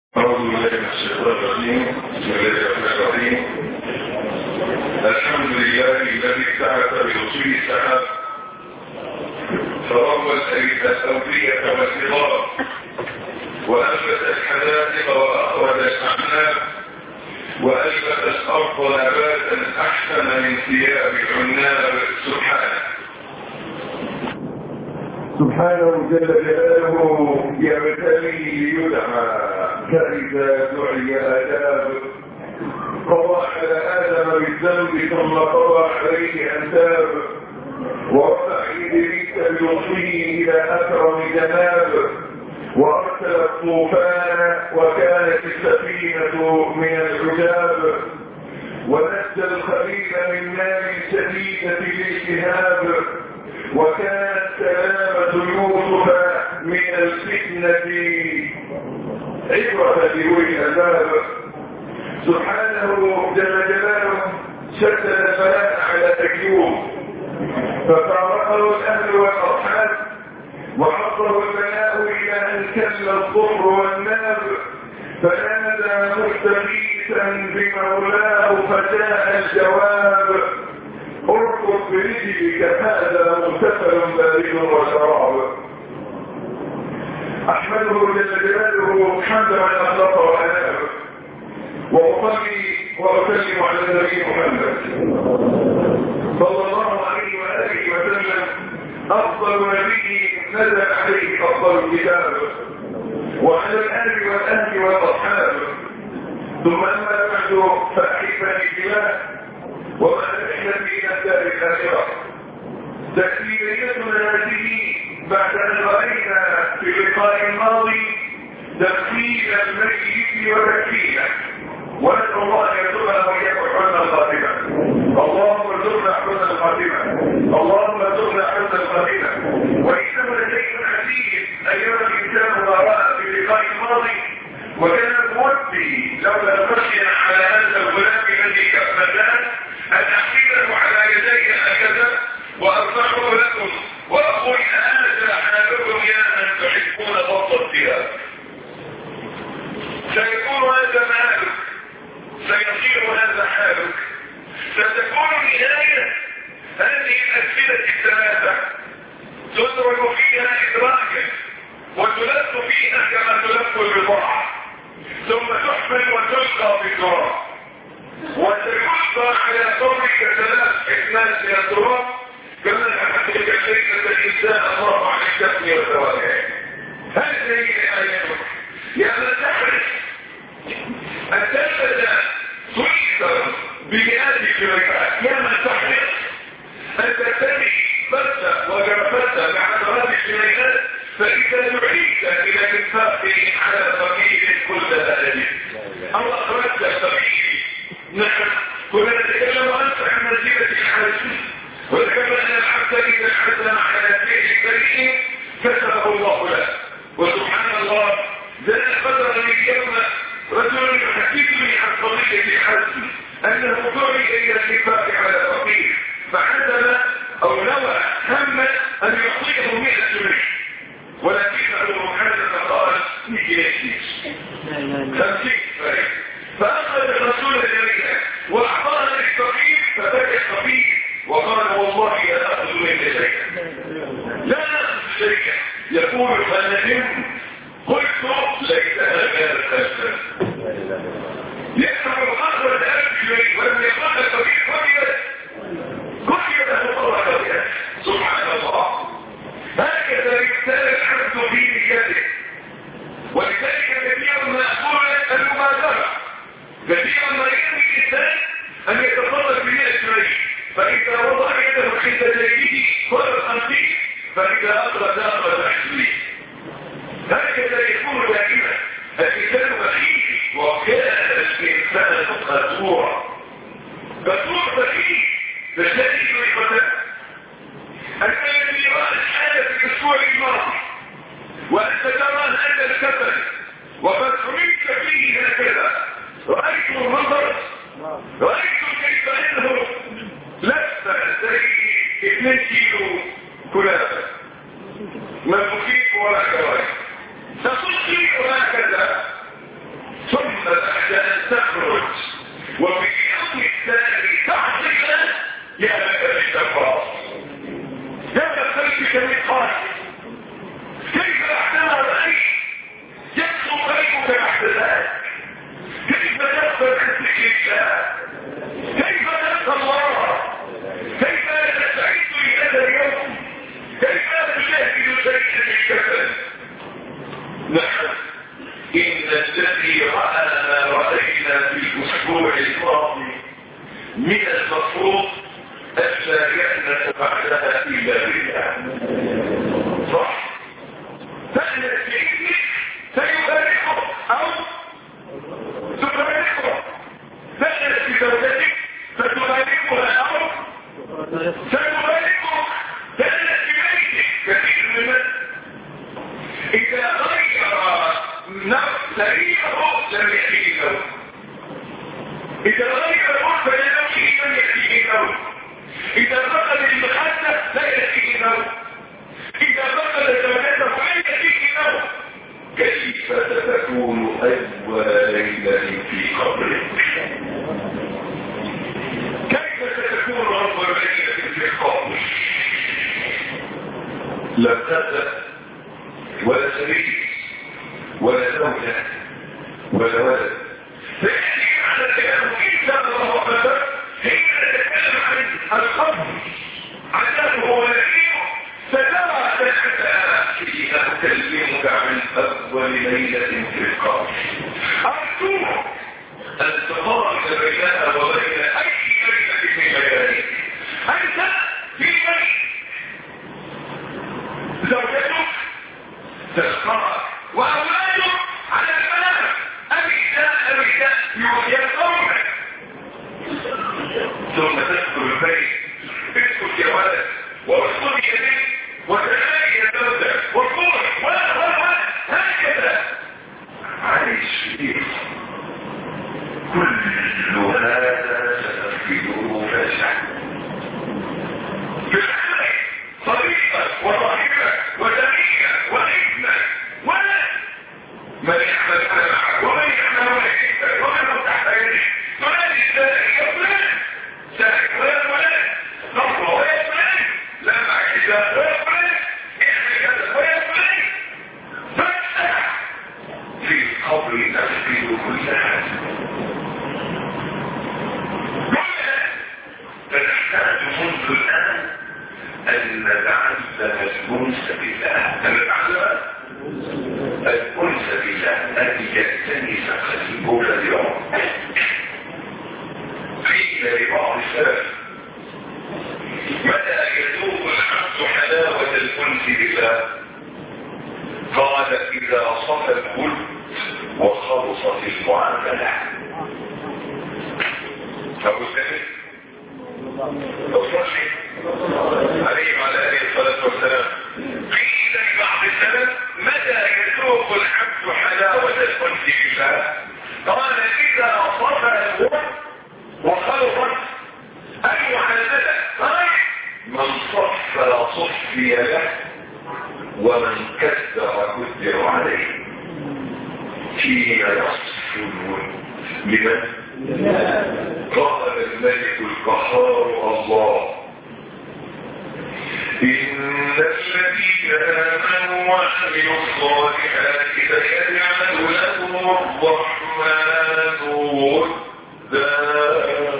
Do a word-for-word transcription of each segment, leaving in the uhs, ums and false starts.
أعوذ بالله من الشيطان الرجيم. بسم الله الرحمن الرحيم. الحمد لله الذي ابتعث برسله السحاب فروى الأودية والصغار وأنبت الحدائق وأخرج الأعناب وألبس الأرض نباتا أحسن من ثياب العناب. سبحانه سبحانه جل جلاله يبتلي ليدعى كإذا دعي آداب. قضى على آدم بالذنب ثم قضى عليه أن تاب ورفع إدريس بلطفه إلى أكرم جناب وأرسل الطوفان وكانت السفينة من العجاب ونجى الخليل من نار شديدة الالتهاب وكانت سلامة يوسف من الفتنة عبرة لأولي الألباب. سبحانه جل جلاله شدد البلاء على أيوب ففارقه الأهل والأصحاب وعصره البلاء إلى أن كل الضر والناب فنادى مستغيثا بمولاه فجاء الجواب اركض برجلك هذا مغتسل بارد وشراب. احمده جل جلاله حمدا على اخلاق وانام واصلي واسلم على النبي محمد صلى الله عليه واله وسلم افضل نبي نزل عليه افضل الكتاب وعلى الال والاهل والاصحاب. ثم اما بعد فاحبني بالله وما نحن في الدار الآخرة. تكفيريتنا هذه بعد أن رأينا في اللقاء الماضي تكفير الميت وتكفيره ونسأل الله أن يرزقنا وإياكم حسن الخاتمة. اللهم ارزقنا حسن الخاتمة. اللهم ارزقنا حسن الخاتمة. وإنه لشيء عزيز أيها الإنسان ما رأى في اللقاء الماضي وكان مودي لولا خشي على هذا الغلام الذي كفلان أن أحمله على يدي هكذا وأرفعه لكم وأقول هذا حالكم يا من تحبون ضبط الثياب. سيكون هذا مالك، سيصير هذا حالك، ستكون نهاية هذه الأسئلة الثلاثة تدرك فيها إدراكا وتلف فيها كما تلف البضاعة ثم تحمل وتلقى في التراب وتلقى على قبرك ثلاث حكمات من التراب كما حدث كيف الإنسان الله عن الدفن والتوالي. هذه هي آياتك يا من تحرص أن تلبس سويسر بمئات الكيلوغرام، يا من تحرص أن تتبع بسة وجرفتة بعشرات الكيلوغرام فإذا دعيت إلى الإنفاق على فقير كل هذه أو أخرجت فقير. نحن كنا نتكلم أنت عن نزيلة الحج وذكرنا أن العبد إذا حزن على فعل الكريم كسبه الله له. وسبحان الله ذات قدر اليوم رجل يحكيني عن قضية الحج أنه دعي إلى الإنفاق على فقير فعزم أو نوى هم أن يعطيه مئة جنيه ولكنه محمد قال نجيش خمسين فريق فأخذ الرسول إليها وأعطاها للفقير فبكى الفقير وقال والله لا أخذ منك شيئا، لا أخذ شيئا. يقول فالنجم قلت ليتها كانت خمسا يسمع أخذ ألف جنيه ولم يقل الفقير قرية قرية له قرية. سبحان الله هكذا يبتلى الحمد في نيته. ولذلك كثيرا ما أقول المبادرة كثيرا ما يرمي الإنسان أن يتصرف بمئة جنيه فإذا وضع يده عند جيده صار خمسين فإذا أخرج أخرج عشرين. هكذا يكون دائما الإنسان بخيل وكان الإنسان قسورا قسور بخيل فشديد الفتاة الذي رأى الحالة في الأسبوع الماضي وأنت ترى هذا الكفل وقد حملت فيه هكذا رأيت المنظر رأيت كيف أنه لف زي اثنين كيلو كلابة ما مفيد ولا كوارث تصلي وهكذا ثم بعد ان تخرج وفي اليوم الثاني تعطينا يا لك بالتفاص يا لك بالميقات كيف احتمى رأيك يكسو قلبك تحت ذلك كيف تقبل حسك لله كيف تلقى الله كيف تستعد لهذا اليوم كيف تشاهد شيئا الكفن نحن إن الذي رأى ما رأينا في الأسبوع الماضي من المفروض ألا يأنس بعدها إلا بالله صح فأنا سيدك سيباركه أو تباركه فأنا سيدك فتباركها أو سيباركه فأنا سيدك كثير من إذا غير سريعه لم يحيي له إذا غير الغرفة لنفسه لم يحيي له إذا بقل المخدة لا يحيي له إذا بقل زوجته لا يحيي له كيف ستكون أول ليلة في قبرك كيف ستكون أول ليلة في قبرك لم تبدأ ولا سبيل ولا زوجة ولا ولد فيحكي على كلامه إنسان الله أكبر حين نتكلم عن القبر عذابه ونعيمه فترى حتى حين أكلمك عن أول ليلة في القبر أرجوك أن تقارن بينها وبين أي ليلة في لياليك أنت في بيت زوجتك تسقط وأولادك على المنام أبيتاء أبيتاء يرقونك ثم تدخل البيت اسكت يا ولد وارصد يديك وتنادي يا زوجة وقول ولا ولا هكذا عايش فيه كل هذا ستفقده فجأة بالحالة صديقك وصاحبك وزميلك وابنك ولا من يحمل معك ومن يحمل معك ومن تحت يدك تنادي السائل يا فلان سائل ويا فلان نصر ويا فلان لا معك حساب ويا فلان اعمل كذا ويا فلان فجأة في القبر تفقد كل هذا كلها فنحتاج منذ الآن أن نتعلم الأنس بالله أن نتعلم الأنس بالله أن يكتنس قلبك اليوم قيل لبعض السلف متى يذوق العبد حلاوة الأنس بالله قال إذا صفى الود وخلصت المعاملة أبو سلف أصلي عليه وعلى آله الصلاة والسلام قيل لبعض السلف متى يذوق العبد حلاوة الأنس بالله قال إذا صفى الود وخلصت المعاملة قال من صفى صفي له ومن كدر كدر عليه حين يصف الود لمن؟ قال الملك القهار الله إن الذين آمنوا وعملوا الصالحات سيجعل لهم الرحمن ودا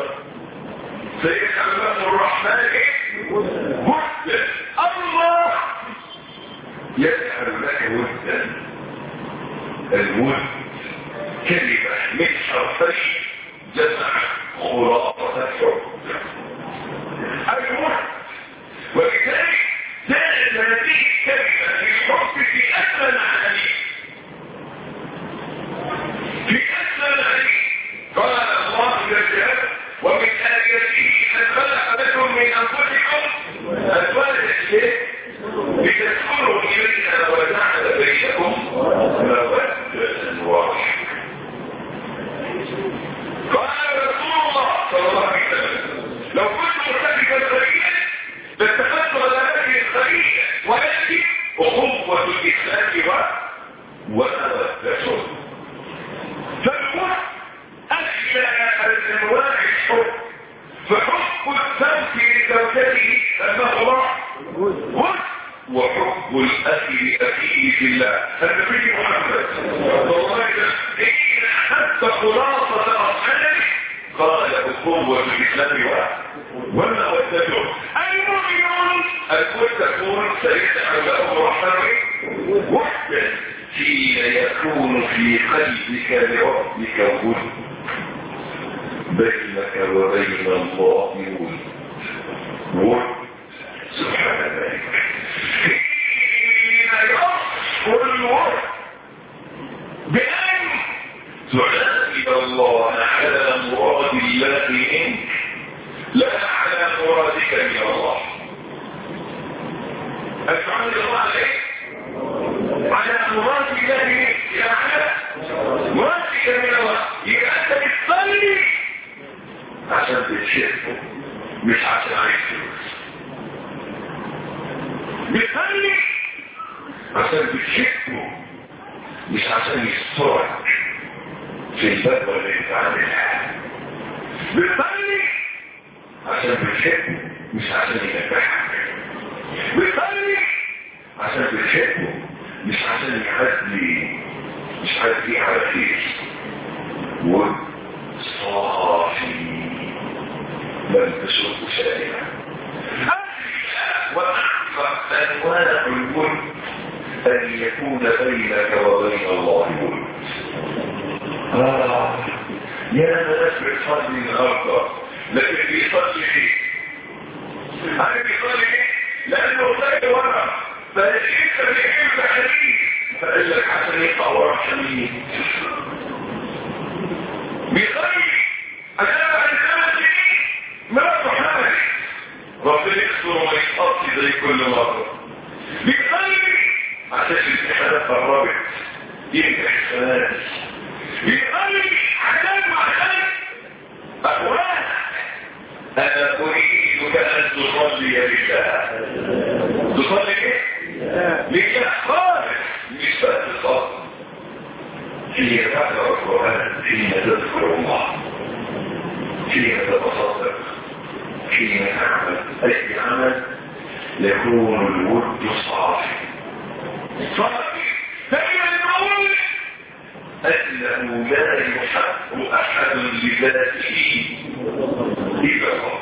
سيجعل لهم الرحمن ودا الله يجعل لك ودا الود كلمة من حرفين جمع خلاصة الحب الود ولذلك جاءت هذه الكلمة للحب في أسفل الحديث في أسفل الحديث قال الله جل ومن آياته أن خلق لكم من أنفسكم أزواجا لتسكنوا إليها وجعل بينكم مودة ورحمة قال رسول الله صلى الله عليه وسلم لو كنت مرتبكا خليلا لاتخذت غلبته الخليل ولكن أخوة الإسلام عليه أنه الله ود، وحب الأخ لأخيه في الله. النبي محمد صلى الله عليه وسلم إن حتى خلاصة أصحابه قال أخوة الإسلام وما وثبه المؤمنون المتقون سيجعل لهم رحمة وحدا حين يكون في قلبك لربك ود بينك وبين الله ود ود سبحان الله. حين يصفو الود بأن تعامل الله على مراد الله منك لا على مرادك من الله. أتعامل الله عليك على مراد الله منك لا على مرادك من الله. يبقى أنت بتصلي عشان تتشرفه مش عشان عايز فلوس. بتصلي عشان تتشرفه مش عشان يسترك في الباب اللي انت عاملها. بتصلي عشان بتحبه مش عشان ينبحك. بتصلي عشان بتحبه مش عشان يحدي مش عارف ايه على خير. وصافي لم تشرب شائعا. واحفظ انواع الود ان يكون بينك وبين الله ود. آه. يا ناس بتصلي النهارده لكن بيصلي ليه؟ عارف بيصلي ليه؟ لانه طلع ورا فلسه بيحب حديث فقال لك عشان يطلع ورا حديث. بيصلي عشان بعد خمس سنين مراته حامل ربنا يكسر وما يتقصي زي كل مره. بيصلي عشان الامتحانات قربت ينجح السنه. بيصلي عشان وعشان أخوان أنا أريدك أن تصلي لله. تصلي إيه؟ لله خالص مش بس تصلي. حين تقرأ القرآن حين تذكر الله حين تتصدق حين تعمل أي عمل يكون الود صافي صافي. فإذا نقول أنه لا يحب أحد لذاته إلا الله.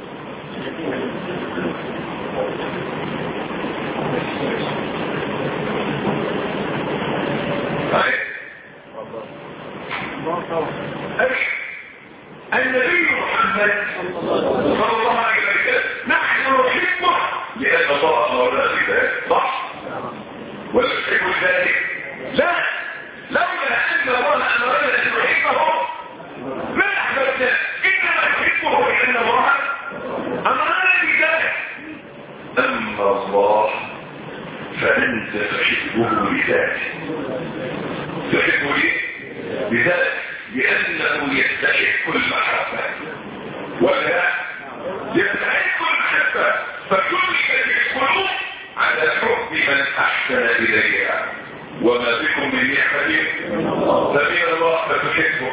النبي محمد صلى الله عليه وسلم نحن نحبه لأن الله أمرنا بذلك صح؟ ولا تحب ذلك؟ لا، لولا أن الله أمرنا أن نحبه ما أحببنا، إنما نحبه لأن الله أمرنا بذلك. أما الله فأنت تحبه لذاته. تحبه ليه؟ لذاته لأنه يستحق المحبة ولا يستحق المحبة. فكلك القلوب على حب من أحسن إليها وما بكم من نعمة فمن الله فتحبه.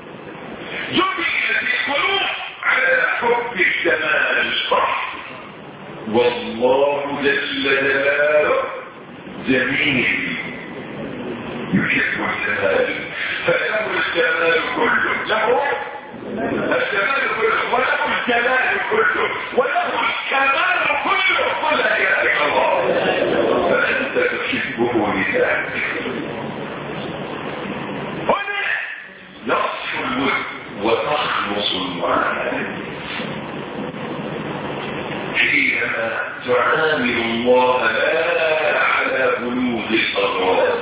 جبلت القلوب على حب الجمال والله جل جلاله جميل يحب الجمال فله الجمال كله. له الجمال كله وله الجلال كله وله الكمال كله. قل لا اله الا الله فانت تحبه لذاتك. هنا يصف الود وتخلص المعاني حينما تعامل الله لا على بلوغ الاغراض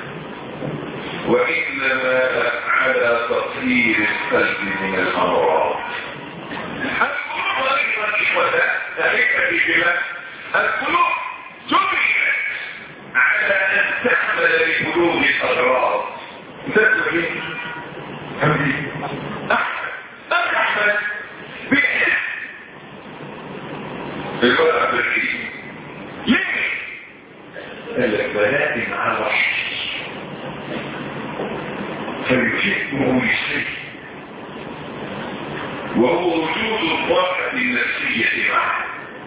وإنما على تطهير القلب من الأمراض. القلوب أيضا إخوة ذلك بجمع القلوب جبلت على أن تحمل لبلوغ الأغراض. تدعو لي أمري أحمد أحمد بإحسان الورق بالكريم ليه؟ البنات مع الوحش فيحبه للسيء وهو وجود الطاقة النفسية معه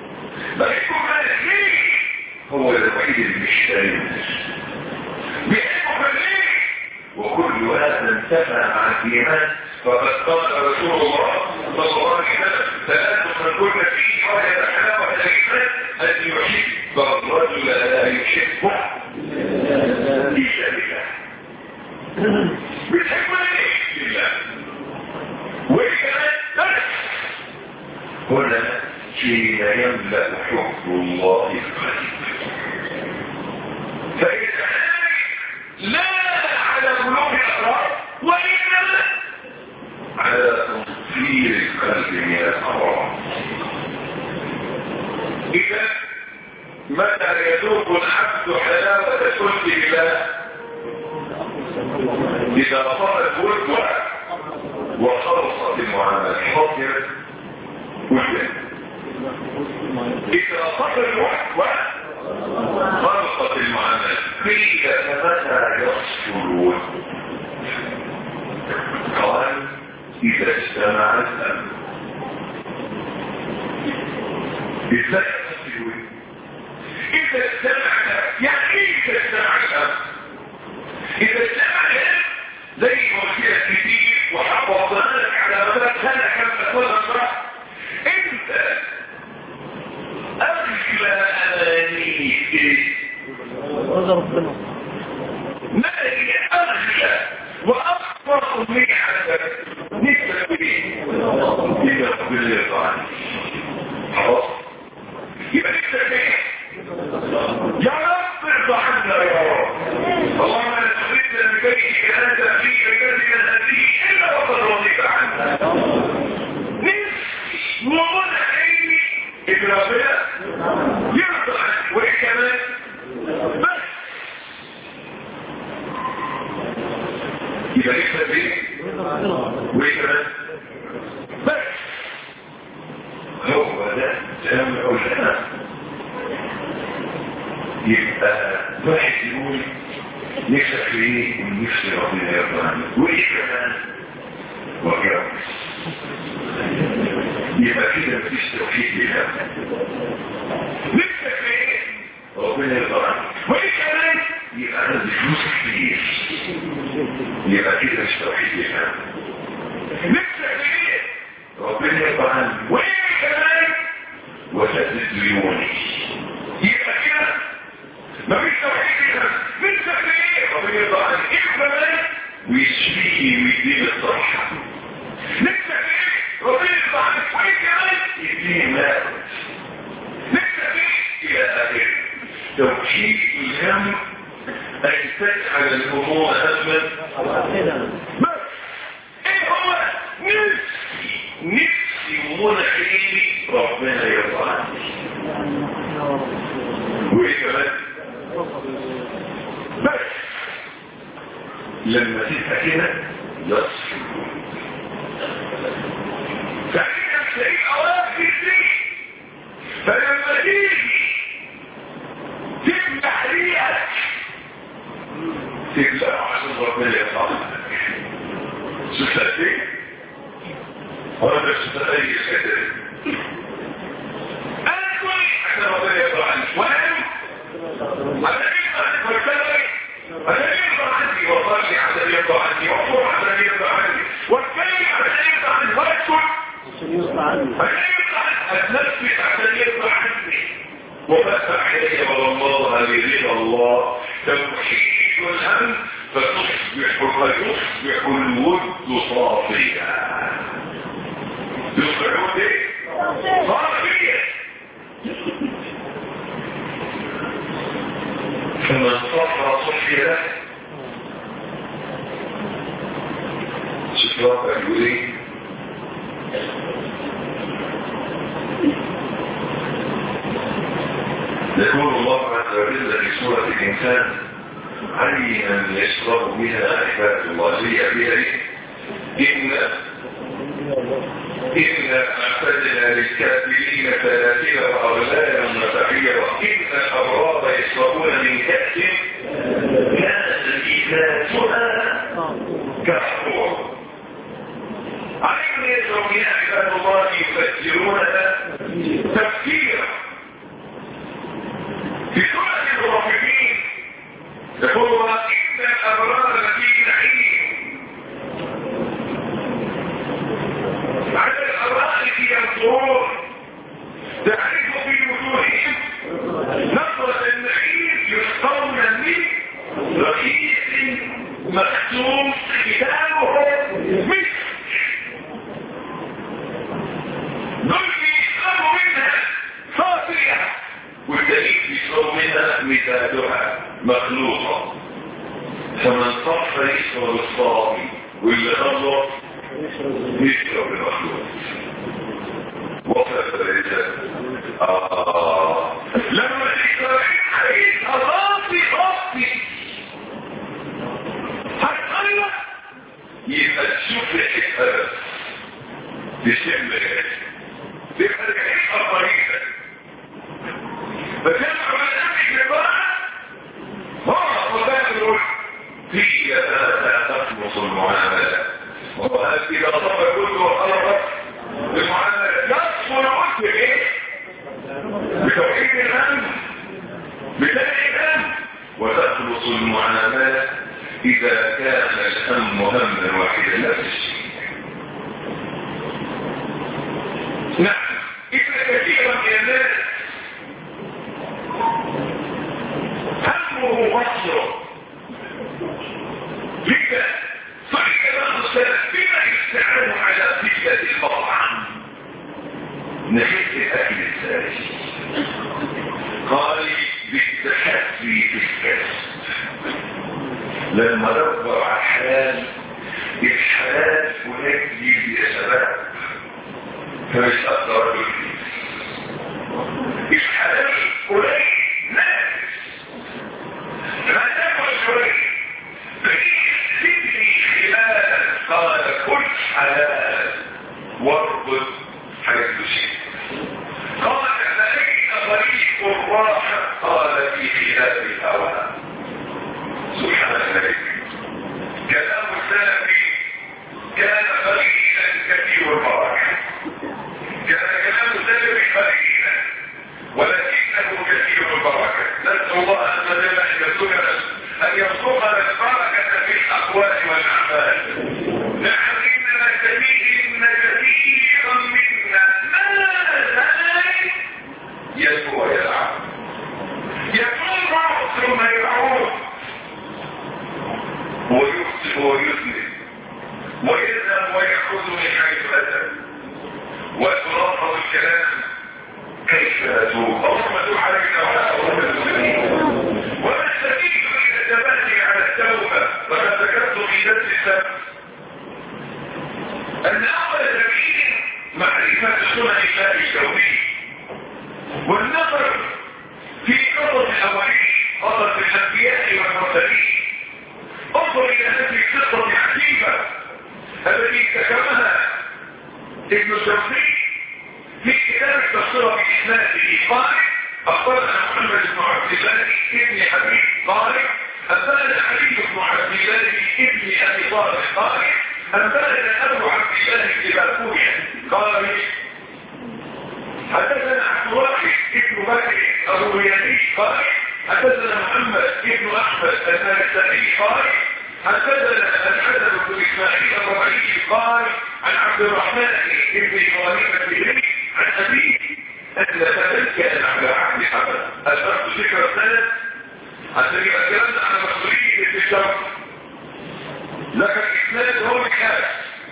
بحبه فليه هو الوحيد اللي مش فاهم بيحبه فليه وكل هذا انتفى مع الايمان فقد قال رسول الله صلى الله عليه وسلم ثلاث من كل فيه وهي حلاوه الايمان ان يحب الرجل لا يحبه الا بالله بتحبه ليه لله وكمان بس هنا حين يملا حب الله القلب فاذا لا على قلوب الأبرار وإنما على تطهير القلب من الأمراض. إذا متى يذوق العبد حلاوة كل الله إذا صار الود وخلصت المعاملة خاطر وجه إذا صار الود خلصت المعاملة قيل متى يصل الود قال إذا اجتمع الأمر إذا يصل الود إذا اجتمع يعني إذا اجتمع الأمر إذا اجتمع الأمر زي مرشية كتير وحفظناك على مدى سنة كم تكون أسرع انت أغلى أمانيك ما هي أغلى وأكبر منحة نسبة ليه إذا قبل يطعن خلاص يبقى نسبة ليه يا رب ارضى عنا يا رب اللهم لا تخرجنا من بيتك أنت في مكان هذه إلا وقد رضيت عنها نفسي ومنع عيني إذن ربنا يرضى عنك وإيه كمان بس يبقى نفسك ايه وإيه كمان بس هو ده جامع الأمام يبقى واحد يقول نفسك ايه ونفسي ربنا يرضى عنك وايه كمان وجاوب يبقى كده مفيش توحيد لله نفسك ايه ربنا يرضى عنك وايه كمان يبقى عندي فلوس كتير يبقى كده مش توحيد لله نفسك ايه ربنا يرضى عنك وايه كمان وسدد ديوني يبقى كده مفيش توحيد لله نفسك ايه ربنا يرضى عنك ايه كمان ويشفيني ويديني الصحة نفسك ايه ربنا يرضى عنك وايه كمان يديني مال نفسك ايه الى اخره توحيد الهم ان تجعل الامور هما بس ايه هو نفسي نفسي ومنعيني ربنا يرضى عنك وايه كمان بس لما تبقى كده يصل فإنك تلاقي أواخر دي فلما تيجي تبلع ريقك تبلع عشان ربنا يصعدك شفتك ايه؟ وهذا شفتك اي كده انا كويس عشان ربنا يصعد عنك وانا عشان يصعد عنك والكلام عشان يرضى عني وصلي عشان يرضى عني وصور عشان يرضى عني واتكلم عشان يرضى عني واسكت عشان يرضى عني عشان يرضى عني اتنفس عشان يرضى عني وفتح علي والله لرضا الله توحيد الهم فتصبح فيصبح الود صافيا يصبح الود ايه؟ صافيا فمن صفر صفي له شكرا يقول ايه يقول الله عز وجل في سورة الإنسان عينا يشرب بها عباد الله لي بها إن إن أعتدنا للكافرين ثلاثين وأغلالا وسعيرا إن الأبرار يشربون من كأس كان إزازها كحور عين يشرب بها عباد الله يفجرونها تفكيرا في سورة الغافلين يقول إن الأبرار لفي نعيم على الأرائك ينظرون تعرف في وجوههم نظرة النعيم يسقون من رئيس مختوم ختامه مسك دول يشربوا منها صافية والدليل يشرب منها مزاجها مخلوطة فمن صف يشرب الصافي واللي خلص يشرب المخلوط وصلت الرجال آه لما الإسرائيل حديث أضافي أضافي هتقلق يبقى تشوف ريحتها بس تشم ريحتها تبقى ريحتها طريقة فتنفع الأمر ببعض هو وبعض يقول هي لا تخلص المعاملة وهذه إذا طبع كله وخلصت المعاملة يصفر عدل إيه؟ بتوحيد الأمر بتوحيد الأمر وتخلص المعاملة إذا كان الهم هما واحدا لا تشيء. نعم إذا كثيرا من الناس همه مصره لذا صحيح بعض السلف بما يستعان على قلة المطعم نحس أكل الثالث قال بالتحسي في الكسب لما دبر على الحلال الحلال ونجي بأسباب فمش أقدر بالكيس الحلال قليل ناس ما تاكل شوية سيدني خلال قال كل حلال واربط حيث شيء قال فأين طريق الراحة قال في خلاف الهوى سبحان الله كلام السلفي كان قليلا كثير البركة كان كلام السلفي قليلا ولكنه كثير البركة نسأل الله عز وجل أن يرزقنا أن يرزقنا البركة في الأقوال والأعمال نحن إننا كثير إن كثيرا منا ما زال يسوع يلعب يقوم ثم يعود ويخطئ ويذنب ويذهب ويأخذ من حيث أتى ويتلفظ الكلام كيف أتوب اللهم أتوب عليك وعلى أولاد المسلمين وما السبيل إلى التبادل على التوبة وقد ذكرت في درس السبت أن أول سبيل معرفة سنن الله التوحيد والنظر في قصص الأولين قصص الأنبياء والمرسلين انظر إلى هذه القصة العجيبة التي كتبها ابن الجوزي في كتاب التفسير بإسناده قال أخبرنا محمد بن عبد الله ابن حبيب قال أنبأنا علي بن عبد الله ابن أبي طالب قال أنبأنا أبو عبد الله بن باكوريا قال حدثنا عبد الواحد ابن بكر الروياني قال حدثنا محمد ابن أحمد النسائي قال حدثنا الحسن بن إسماعيل الربيعي قال عن عبد الرحمن ابن إبراهيم البدري عن أبيه أن ذلك كان على عهد حسن أشرت ذكر السنة حتى يبقى كلامنا على مسؤولية الشرط لكن الإسناد هو الحال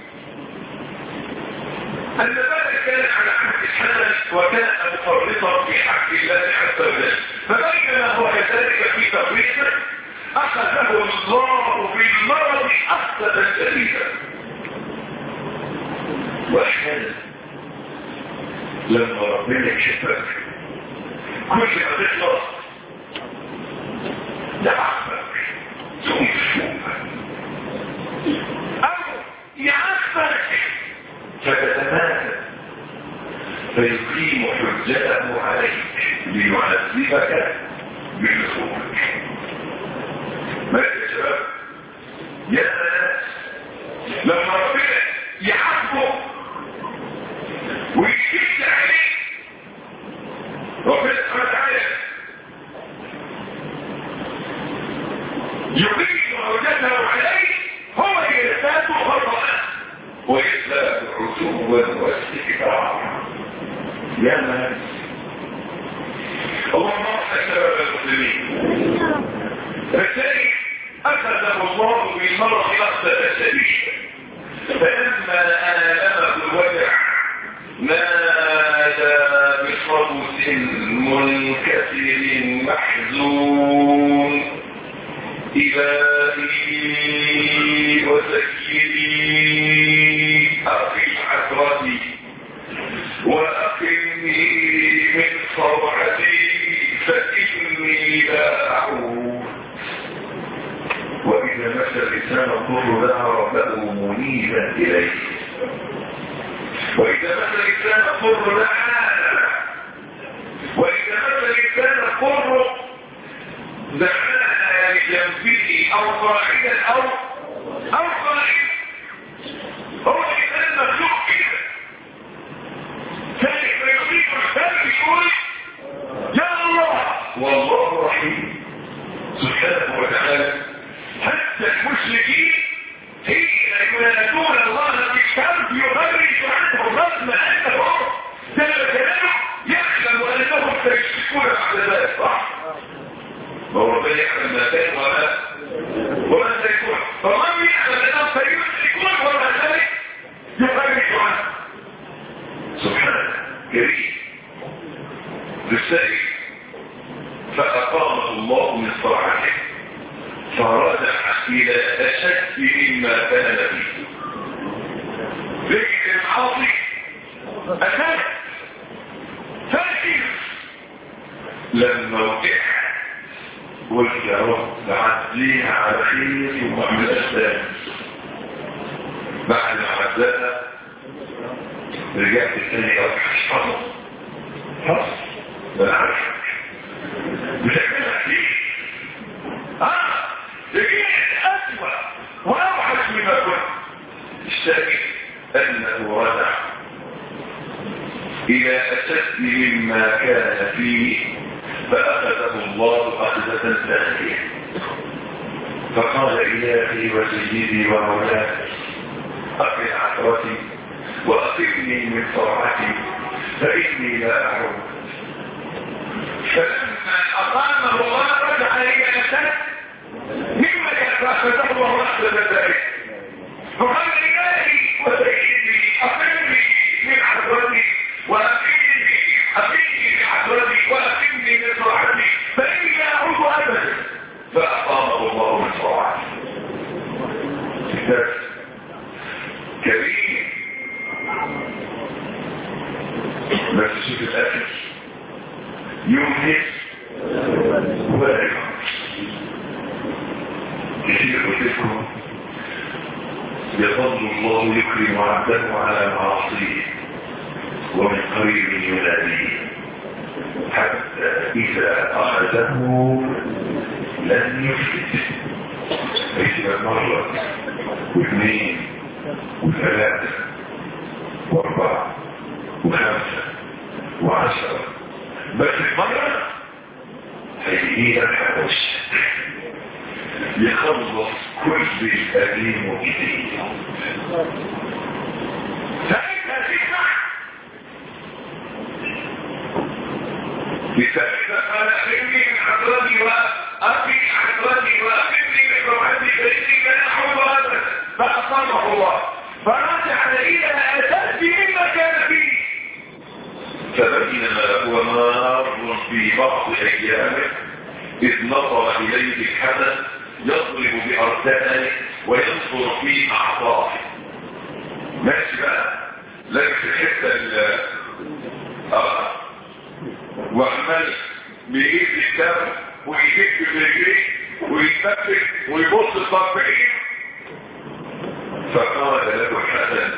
أن ذلك كان على عهد الحسن وكان مفرطا في حق الله عز وجل فبينما هو كذلك في تفريطه أخذه الله بالمرض أخذا شديدا وأحيانا لما ربنا يشفك كل ما تخلص يعفك ثم تشوفك أو يعفك فتتمادى فيقيم حجته عليك ليعذبك بلسومك ماذا يا شباب يا ناس لما ربنا يحبه ويشد عليه ربنا سبحانه وتعالى وعتوا واستكبارا. يا ناس اللهم اغفر سبب المسلمين. فالثاني اخذه الله بالمرض اخذة شديدة، فلما آلمه الوجع نادى بصوت منكسر محزون: إلهي وسيدي أقم عثرتي وأقمني من صرعتي فإني لا أعود. وإذا مس الإنسان الضر دعا ربه منيبا إليه، وإذا مس الإنسان الضر دعا، وإذا مس الإنسان الضر دعا لجنبه أو قاعدا أو أو قاعدا. هو الإنسان مخلوق كده، ثاني فيصيب الثاني يقول يا الله والله رحيم سبحانه وتعالى. حتى المشركين حين ينادون الله بالشرب يخرج عنهم رغم انه جل جلاله يعلم انهم سيشركون بعد ذلك. صح؟ وربنا يعلم ما كان وما وما سيكون، فمن يعلم انهم سيشركون وما ذلك يخرج عنه. سبحانه كريم. بالسائل فاقامه الله من صراعته فرجع إلى أشد مما كان فيه. ذكر العاصي أشد فاكر لما وقع قلت يا رب عديها على خير ومعمل أسلام. بعد ما عداها رجعت الثاني أرحش حصل حصل ده عارفك مش هكذا فيه. آه لكن أسوأ وأوحش مما كنت. الشاهد أنه رجع إلى أشد مما كان فيه فأخذه الله أخذة ثانية فقال إلهي وسيدي ومولاي أقل عثرتي وأقلني من صرعتي فإني لا أعود. فلما أقامه الله رجع إلى أشد مما يتأخذه الله أخذ ذلك فقال إلهي وسيدي أقلني من عثرتي وأقلني أقلني من عثرتي وأقلني من صرعتي فإني لا أعود أبدا. فأقامه الله من صرعتي. كريم. بس شوف الآخر يمهز ولا يمهز. كثير قلتكم يظل الله يكرم عبده على معاصيه ومن قريب يناديه حتى إذا أخذه لن يفلت. ليس مرة واثنين وثلاثة واربعة وخمسة وعشرة بس المرة هيجينا الحوش يخلص كل القديم وجديد. ساعتها تسمع بساعتها قال أخذني من حضرتي وأخذني حضرتي وأخذني من روحتي فإني لا أحول أبدا. فأصابه الله فرجع إلى أساس مما كان فيه. فبينما هو مار في بعض أيامه إذ نظر إليه الحدث يضرب بأركانه وينظر في أعضائه. ماشي بقى لكن في الحتة ال اه وعمال بيجيب الكتاب ويجيب برجليه ويتفك ويبص الطرفين. فقال له الحسن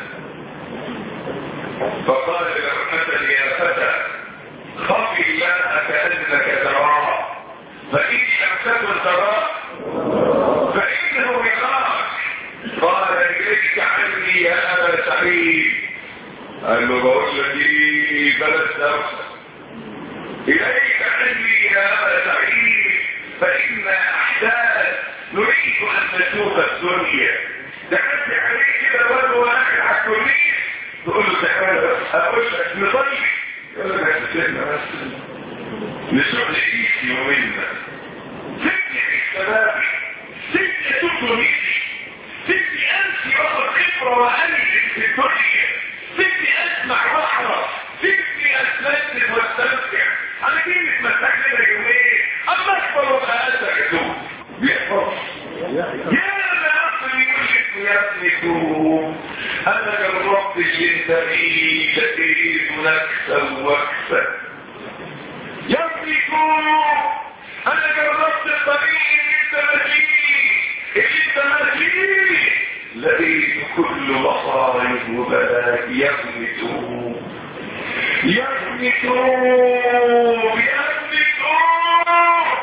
فقال له الحسن يا فتى خف الله كأنك تراه فإن لم تكن تراه فإنه يراك. قال إليك عني يا أبا سعيد. قال له بقول لك إيه بلد نفسك إليك عني يا أبا سعيد فإن أحداث نريد أن نشوف الدنيا. دخلت عليك كده وأنا واحد على الكورنيش تقول له تعالى اقول لك نصلي يقول لك هتسلمنا بس نشوف لإيسي ومنا سيبني الشباب سيبني تطلبيني سيبني امشي واخد خبره وانزل في الدنيا سيبني اسمع واعرف سيبني اتلذذ واستمتع انا كلمه مساك لنا يومين اما اكبر وابقى اسكت بيحفظ يا ما اصلي يقول يا ابني توب انا جربت اللي انت فيه لقيت نكسه واكسه يا ابني توب انا جربت الطريق اللي انت ماشيه اللي انت ماشيه لقيت كل مصائب وبلاء يا ابني توب يا ابني توب يا ابني توب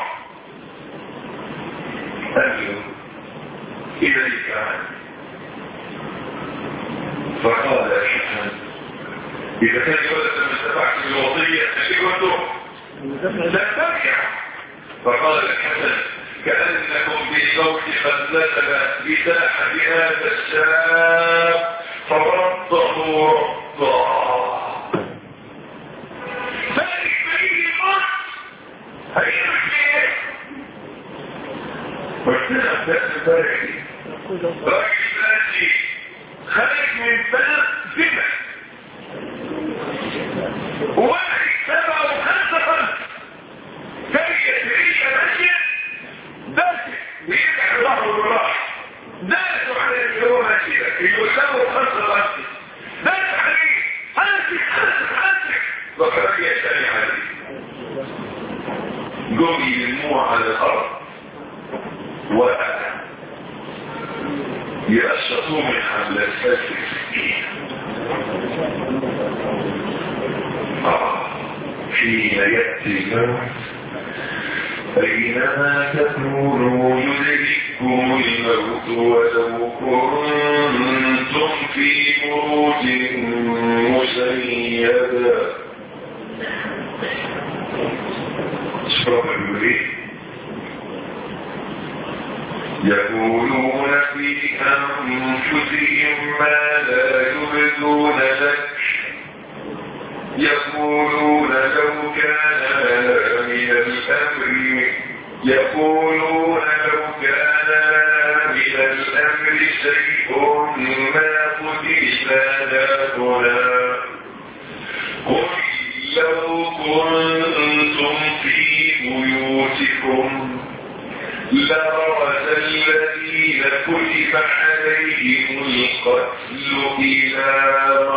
أجل إليك عني فقال يا شيخان إذا كان يولد من سبعت الوضية تشيكته لا ترجع فقال الحسن كأنكم بالموت قد نزل بساحة هذا الشاب فرده رضا ذلك بعيد الموت هيرك ليه واشتنا بس البركي راجل بلاتي خارج من بلد زمن واحد سبعة وخمسة خمسة كي تعيش ماشية داسك بيدعي ظهره بالراحة داسوا على اليوم ماشية يساوي خمسة خمسة داس عليه حاسك حاسك حاسك وخرج يسألي عليه قوم يلموه على الأرض ويأشطوا من حمل الفاسد آه حين يأتي الموت أينما تكونوا يدرككم الموت ولو كنتم في بروج مشيدة اشرب المريد يقولون في أنفسهم ما لا يبدون لك يقولون لو كان لنا من الأمر يقولون لو كان لنا من الأمر شيء ما قتلنا لهنا قل لو كنتم في بيوتكم لبرز الذين كتب عليهم القتل إلى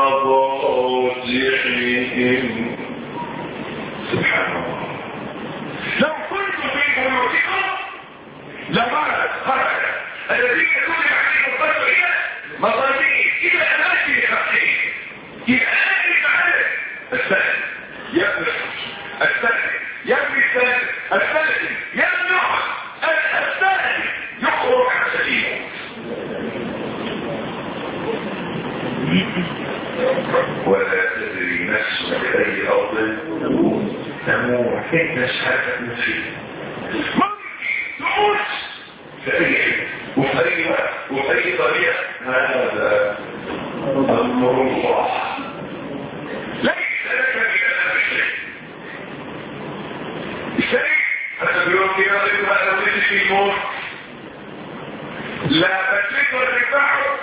مضاجعهم سبحان الله لو كنتم في بيوتكم لبرز خرج الذين كتب عليهم القتل إلى مضاجعهم إلى أماكن خطيئة إلى أماكن معارف الثاني يا ابن الثاني يا ابن الثاني الثاني يا ابن الثاني يخرج عن سبيله ولا تدري نفس بأي أرض تموت إن نشهد نفسه ممكن تموت في أي حين وفي أي وقت وفي أي طريقة هذا أمر الله ليس لك من الأمر شيء الشيء هذا بيقول في هذا ما أريد في الموت لا تشرك ولا تنفعه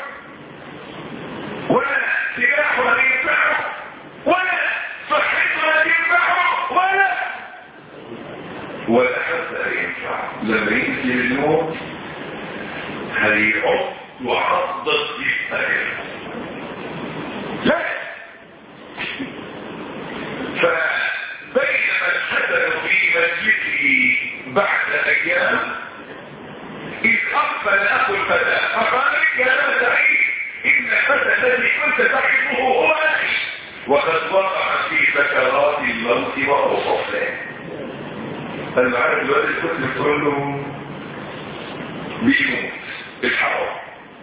ولا سلاح ولا ينفعه ولا صحته ولا ينفعه ولا ولا حتى ينفعه لما ينزل الموت هيعض وعضت يستهل لا فبينما الحسن في مجلسه بعد ايام اذ اقبل اخو الفتى فقال يا سعيد ان الفتى الذي كنت تعرفه هو اخي وقد وقع في سكرات الموت وقصصه انا عارف الوقت كنت تقول له بيموت الحرام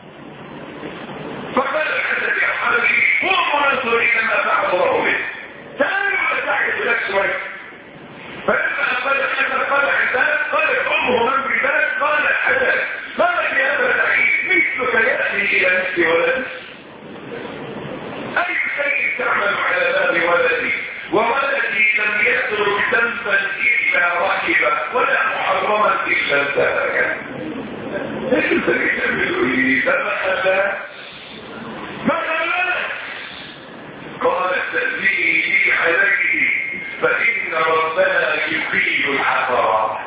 فقال الحسن يا حبيبي قوم وننظر الى ما فعل الله به تعالوا وتعرف لك شويه فلما قال الحسن قال حسان قال امه من بذلك قال الحسن قال يا ابا سعيد مثلك ياتي الى مثل ولد اي تعمل على باب ولدي وولدي لم يترك ذنبا الا ركبه ولا محرما الا تركه. لكن تعملوا ايه؟ فما خلاص ما خلاص قال تأذيني عليه فإن ربنا يقيل الحضارات.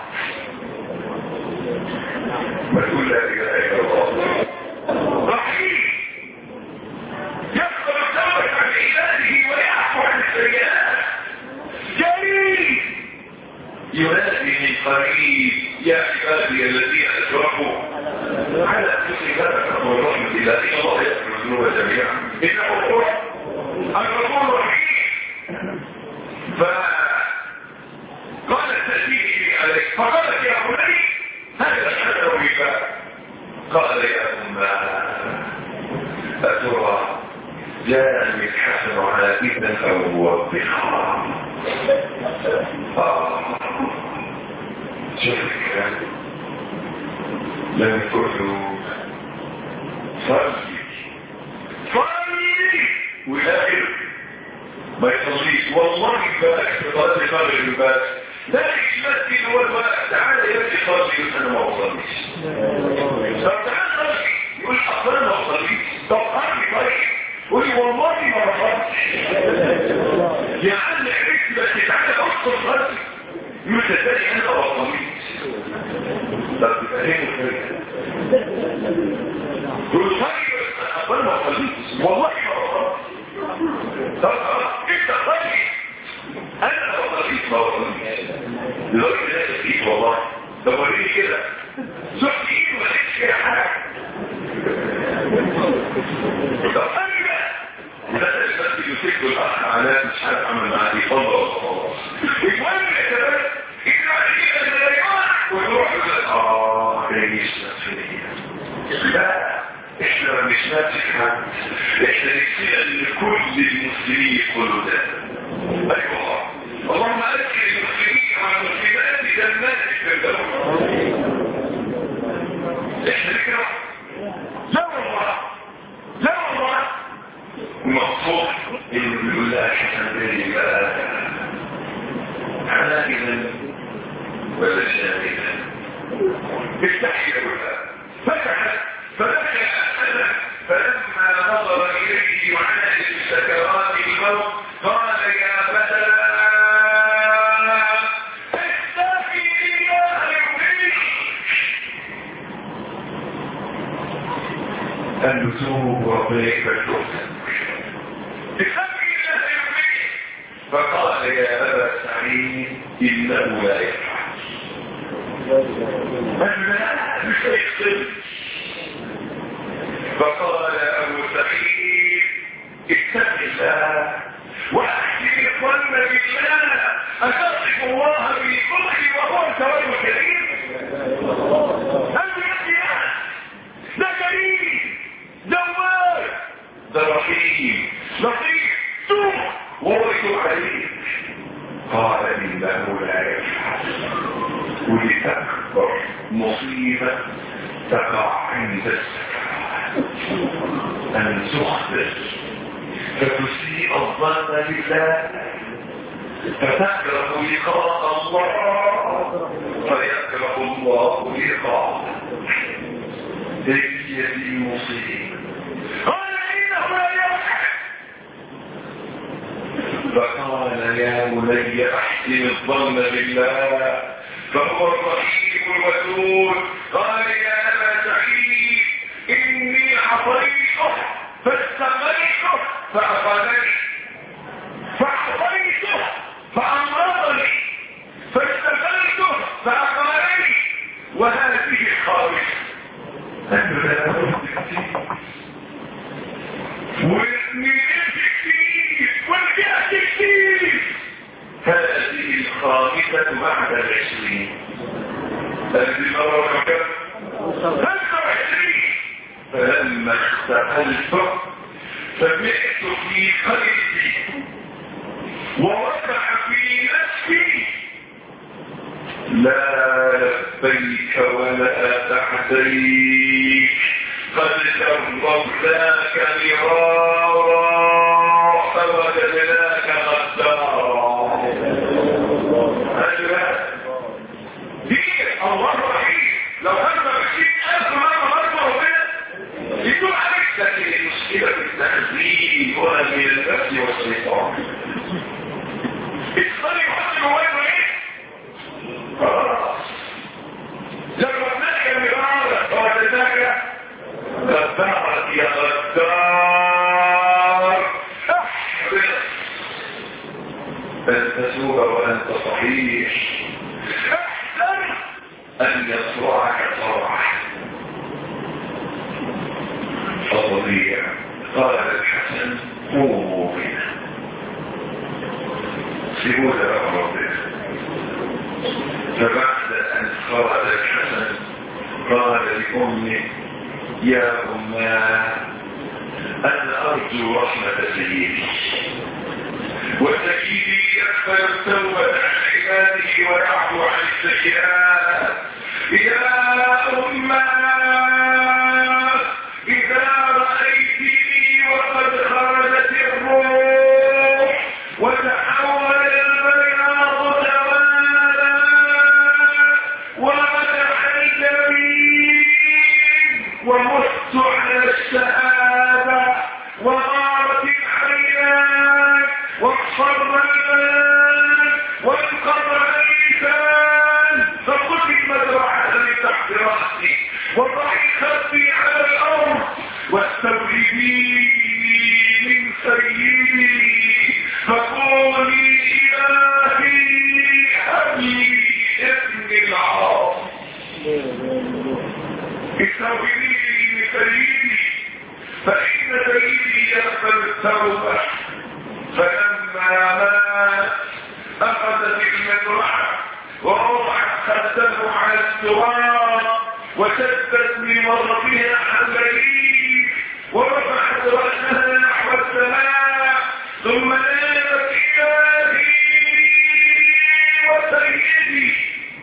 ما تقول لا إله إلا الله. رحيم يغفر التوبة عن عباده ويعفو عن السيئات. جليل ينادي من قريب يا عبادي الذين أسرفوا على أنفسهم لا تقنطوا من رحمة الله إن الله يغفر الذنوب جميعا إنه هو الغفور الرحيم. فقال تأتيني عليك فقالت يا بني هذا الحذر بباب. قال يا أمه أترى جاءني الحسن على ابن أو موبخا. آه شوف الكلام لم يقولوا صلي صلي والآخر ما يصليش. والله ما احتضاد لصالح الباس لا يشمسي هو الوقت تعالى يبدي صلي أنا ما أصليش. طب تعالى صلي يقول أصلا ما أصليش. طب أرمي طيب قولي والله ما أصليش يا عم عرفت بس تعالى أصل صلي يقول تتاني أنا ما أصليش. طب تفهموا كده يقول صلي أصلا ما أصليش والله ما أصليش. طب انت صلي انا ما اصليش ما اصليش دلوقتي لا تفيد والله. طب وريني كده شفت ايدي ما لقيتش فيها حاجه. طب انا لا بس يمسكوا الاخ على مش عارف اعمل معاه ايه والله والله. المهم يا شباب اجرى عليك الملايين ويروح يقول اه ليش نفسي لا احنا مش نفسك حد احنا نفسنا لكل المسلمين يقولوا ده. ايوه اللهم اذكر المسلمين والمسلمات جنات الفردوس. احنا نكره لا والله لا والله مقصود انه يقول لك احنا بني بقى حنائنا ولا شاملا استحي ولا فتحت فدخل أسأله فلما نظر إليه وعلى سكرات الموت قال يا فتى استحي لله يبنيك. قال له توب ربك فتوب استحي لله يبنيك. فقال يا أبا سعيد إنه لا يفعل. قال لا مش هيقتل. فقال أبو سعيد اتق الله وأحسن الظن بالله أتصف الله بالكفر وهو الثواب الكريم. هل يا ده كريم دوار ده رحيم لطيف توب وويل عليك. قال إنه لا يفعل. ولتكبر مصيبة تقع عند السكرات أن تخبر فتسيء الظن بالله فتكره لقاء الله فيكره الله لقاء. هي دي مصيبة. قال إنه لا يفعل. فقال يا بني أحسن الظن بالله فهو الرحيم الودود. قال يا أبا سعيد إني عصيته فاستغيته فأخذني فأعطيته فأمرضني فاستغيته فأخذني وهذه الخارجة. ونريد كتير ورجعت كتير. هذه الخامسة بعد العشرين. هذه المرة كم؟ خمسة وعشرين. فلما استقلت سمعت في قلبي ووقع في نفسي لا لبيك ولا سعديك قد جربناك مرارا فوجدناك شدة التحذير ولا من النفس والشيطان. الشيطان يحط جواه ايه؟ خلاص لما تنكر مرارة وتتنكر غدارك يا غدار احرص ان تسوق وانت صحيح، احسن ان يصرعك صرعه فضيع. قال الحسن قوموا بنا سيبوا له ربنا. فبعد ان خرج الحسن قال لأمه يا أماه أنا أرجو رحمة سيدي وسيدي يغفر التوبة عن عباده ويعفو عن السيئات. يا أماه إذا رأيتني وقد خرجت الروح وتحول البياض توالا ومدح الجبين ومت على الشهادة وغارت العينان واصفر البال وانقطع اللسان فقتلت رحلة تحت رأسي وضعي خطي على الأرض واستوجبيني من سيدي فقولي إلهي هبي ابن العاص. استوجبيني من سيدي فإن سيدي يقبل التوبة. فلما مات أخذت المدرعة ووضعت خده على التراب وشدت من مرضها حبلين ورفعت رأسها نحو السماء ثم نادت إلهي وسيدي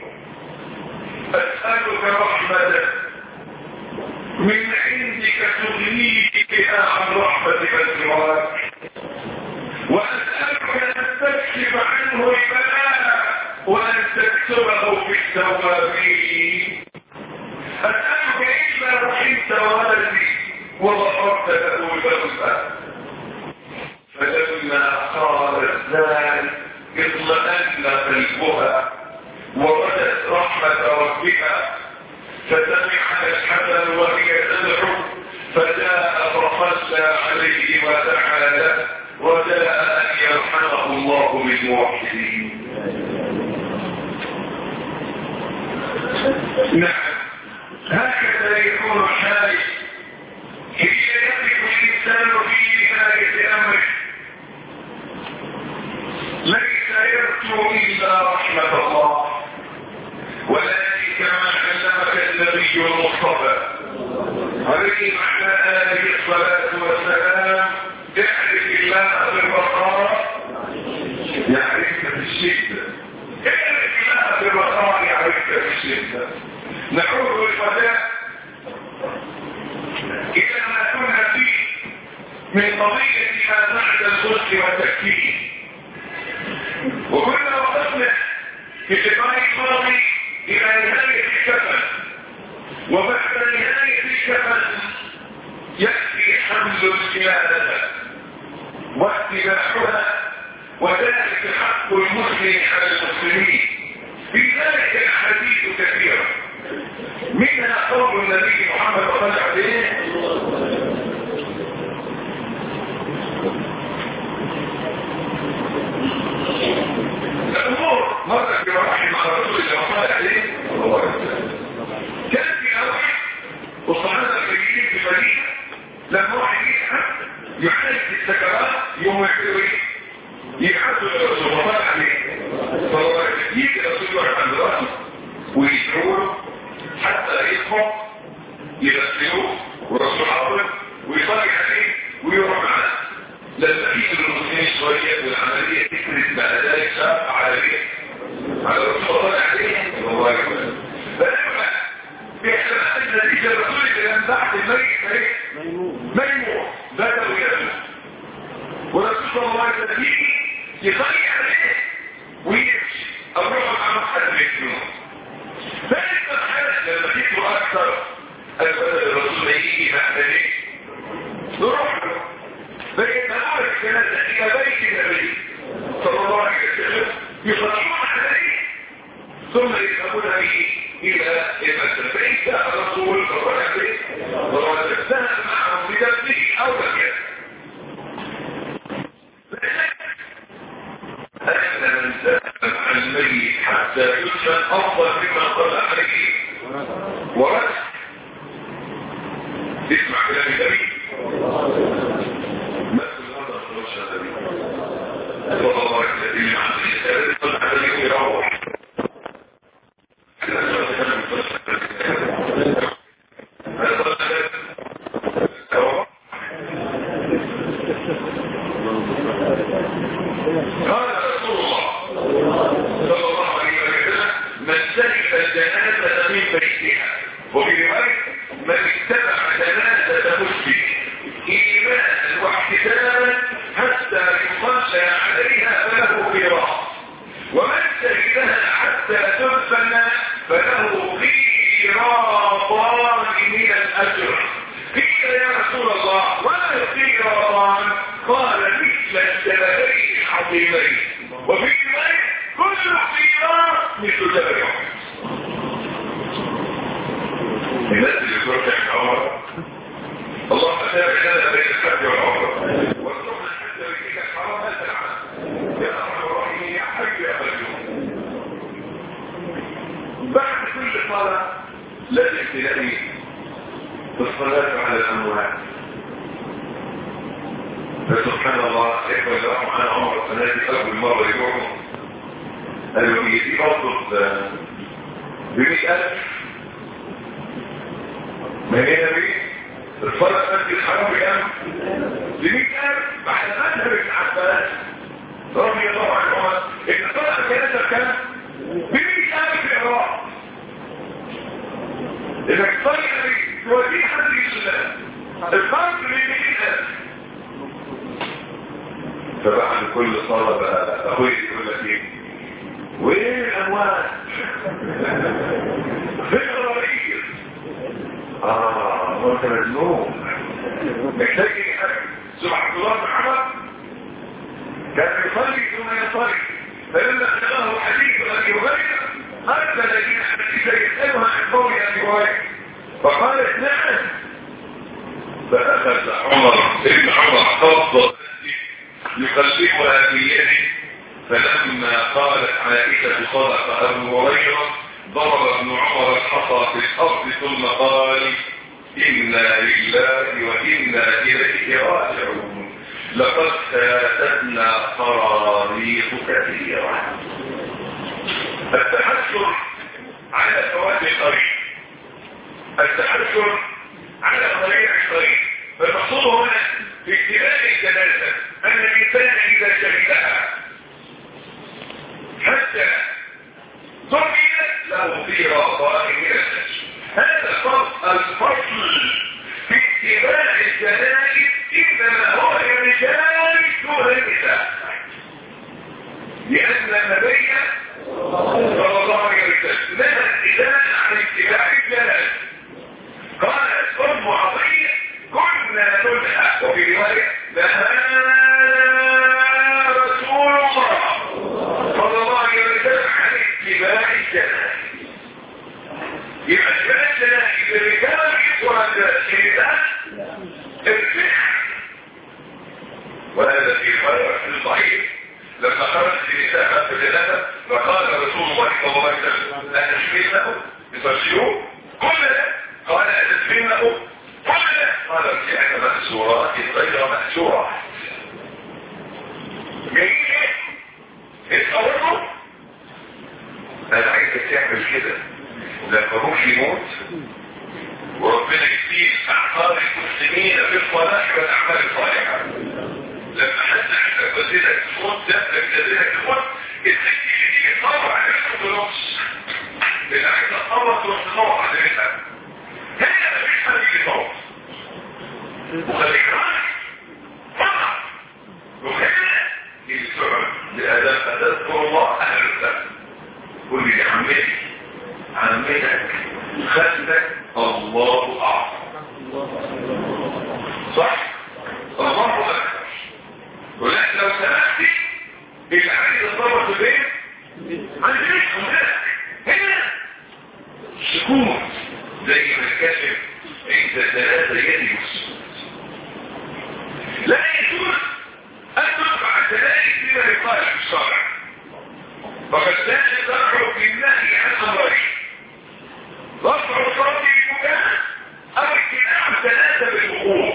أسألك رحمة من عندك تغنيك بها عن رحمة من سواك وأسألك أن تكشف عنه البلاء وأن تكتبه في التوابين. أسألك إلا رحمت ولدي وضحرت له البوسة. فلما قالت ذلك اطمأن قلبها وردت رحمة ربها فسمعها الحسن وهي تدعو فجاء فصلى عليه ودعا له وجاء أن يرحمه الله بالموحدين. نعم هكذا يكون الحال حين يقف الإنسان في نهاية أمره ليس يرجو إلا رحمة الله ولكن كما علمك النبي المصطفى عليه وعلى آله الصلاة والسلام اعرف الله بالبقاء يعرفك في الشدة، اعرف الله بالبقاء يعرفك في الشدة. نعود الفتاة إلى ما كنا فيه من قضية ما بعد الغسل والتكفير، وكنا وصلنا في اللقاء الماضي إلى نهاية الكفن، وبعد نهاية الكفن يأتي حمل الجنازة واتباعها وذلك حق المسلم على المسلمين. في ذلك الحديث كثيرا منها قول النبي محمد صلى الله عليه الأمور مرة بمراحل مع رسول الله صلى الله عليه كان في أوحي وصعنا الفجيين في المدينة لما واحد يسحب يحدث السكرات يوم يحدث يبحثوا لرسول الله صلى الله عليه يجي رسول الله عند رأسه ويدعوه حتى يدخل يغسلوه ورسول عظم ويصلي عليه ويروح معاه. لما يجي المسلمين شوية والعملية تكرس بعد ذلك شاق على بيه على رسول الله عليه صلى الله عليه وسلم. فلما بيحسنات النتيجة الرسول كان بعد الميت ميموت بدأوا يدوه ورسول صلى الله عليه وسلم يصلي عليه ويمشي او يقعد مع مصحف المجنون. ذلك الحالة لما تيجوا اكثر الرسول يجي بعد ذلك نروح فإن أمر الجنازة إلى بيت النبي صلى الله عليه وسلم يصلون عليه ثم يذهبون به إلى المسجد فإن جاء الرسول صلى الله عليه وسلم ذهب معهم بنفسه أو لم يذهب أن من ذهب عن الميت حتى يدفن أفضل مما قال عليه ورد اسمع كلام النبي ما كل هذا خرج النبي صلى الله عليه وسلم عن النبي يروح قال رسول الله صلى الله عليه وسلم من سلك الجنازة من بيتها وفي رواية من اتبع جنازة مسلم إيمانا واحتسابا حتى يصلى عليها فله قيراط ومن شهدها حتى تدفن فله قيراطان من الأجر. قيل يا رسول الله وما القيراطان؟ قال مثل الجبلين العظيمين وفي رواية كل قيراط مثل جبل أحد. الناس اللي تروح يا عمر اللهم تابع لنا بين الحج والعمره وارزقنا حتى بيتك الحرام هذا العام يا ارحم الراحمين يا حي يا قيوم. بعد كل صلاه لازم تلاقي الصلاه على الاموات. فسبحان الله يقول لهم انا عمر السنه اول مره يروحوا قالوا لي دي برضه ب مئة ألف ما هي نبي الفرق أنت الحرام بكام؟ بمئة ألف بعد مذهب ابن عباس رضي الله عنهما إن الفرق الثلاثة بكام؟ بمئة ألف إعراض. إذا تصلي نبي توديه حد الإسلام الفرق بمئة ألف. فبعد كل صلاة بقى أخوي يقول لك إيه؟ وين الأموال؟ فين الرئيس؟ آه، انت مجنون محتاج حاجة. سبحان الله محمد كان يصلي ثم يصلي فلما أخذه حديث أبي هريرة أرسل إلى حديث يسألها عن قول أبي هريرة فقالت نعم فأخذ عمر ابن عمر قبضة يقلبها في يده فلما قالت عائشة صدق أبو هريرة ضرب ابن عمر الحصى في الأرض ثم قال إنا لله وإنا إليه راجعون لقد فاتتنا قراريط كثيرة. التحسر على فوات الطريق التحسر على طريق الطريق فالمقصود هنا في اتباع الجنازة أن الإنسان إذا شهدها حتى ضمنت له في رأضاء من الناس. هذا الفصل في اتباع الجنائز إنما هو للرجال دون النساء لأن النبي صلى الله عليه وسلم نهى النساء عن اتباع الجنائز. قالت أم عطية كنا ننهى وفي رواية نهى رسول الله صلى الله عليه وسلم عن اتباع الجنائز. يبقى اتباع الجنائز الرجال يسوى النساء الفقه. وهذا في رواية الصحيح لما خرجت النساء في الجنازة فقال رسول الله صلى الله عليه وسلم أتشفينه يصليون كل ده قال أتشفينه كل ده قال ارجعن مأسورات غير مأسورات. جميل اتصوروا انا عايزك تعمل كده لما روح يموت وربنا يزيد اعمال المسلمين في الصلاح والاعمال الصالحه. لما حد عندك وزيرك تموت دفنك جزيرك تموت الزكي اللي يتصور على نفسه بنص اللي عايز تتصور تروح تصور على نفسك هنا مفيش حد يجي يتصور وخليك رايح فرح وهنا يسعد لأداء تذكر الله أهل الثاني. قل لي عمتي عمتك خدك الله أعظم صح؟ الله أكبر فين؟ عند ريشهم هناك هنا سكوت زي ما نتكلم عند ثلاثة يدي والسكوت. لا يجوز أن تدفع الدلائل بما يقال في الشرع، فقد كان تدخل في النهي عن أمرين: رفع صوت البكاء أو اجتماع ثلاثة بالوقوف.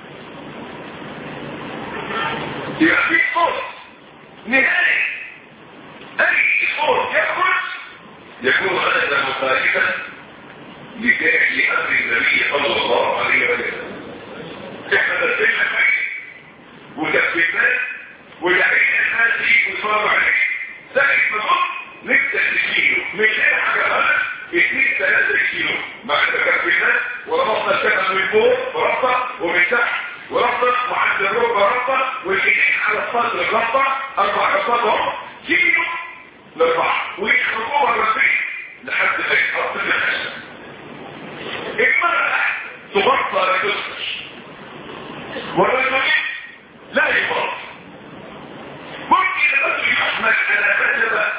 يبقى في صوت نهائي، أي صوت يخرج يكون هذا مخالفا لفعل أمر النبي صلى الله عليه وسلم. احنا درسنا فيه وتثبتناه ولقينا الناس يجوا يصاروا عليه، ساعة ما نقول نبدأ نشيله من غير حاجة غلط اثنين ثلاثة كيلو بعد تكفيناه وربطنا الشكل من فوق وربطة ومن تحت وربطة وعند الركبة ربطة والجنين على الصدر ربطة أربع ربطات كيلو لأربعة ويخرجوها الرسيل لحد ما يتحط في الخشب. المرأة تغطى لا تسكش والرجل لا يغطى. ممكن الرجل يحمل على كذبة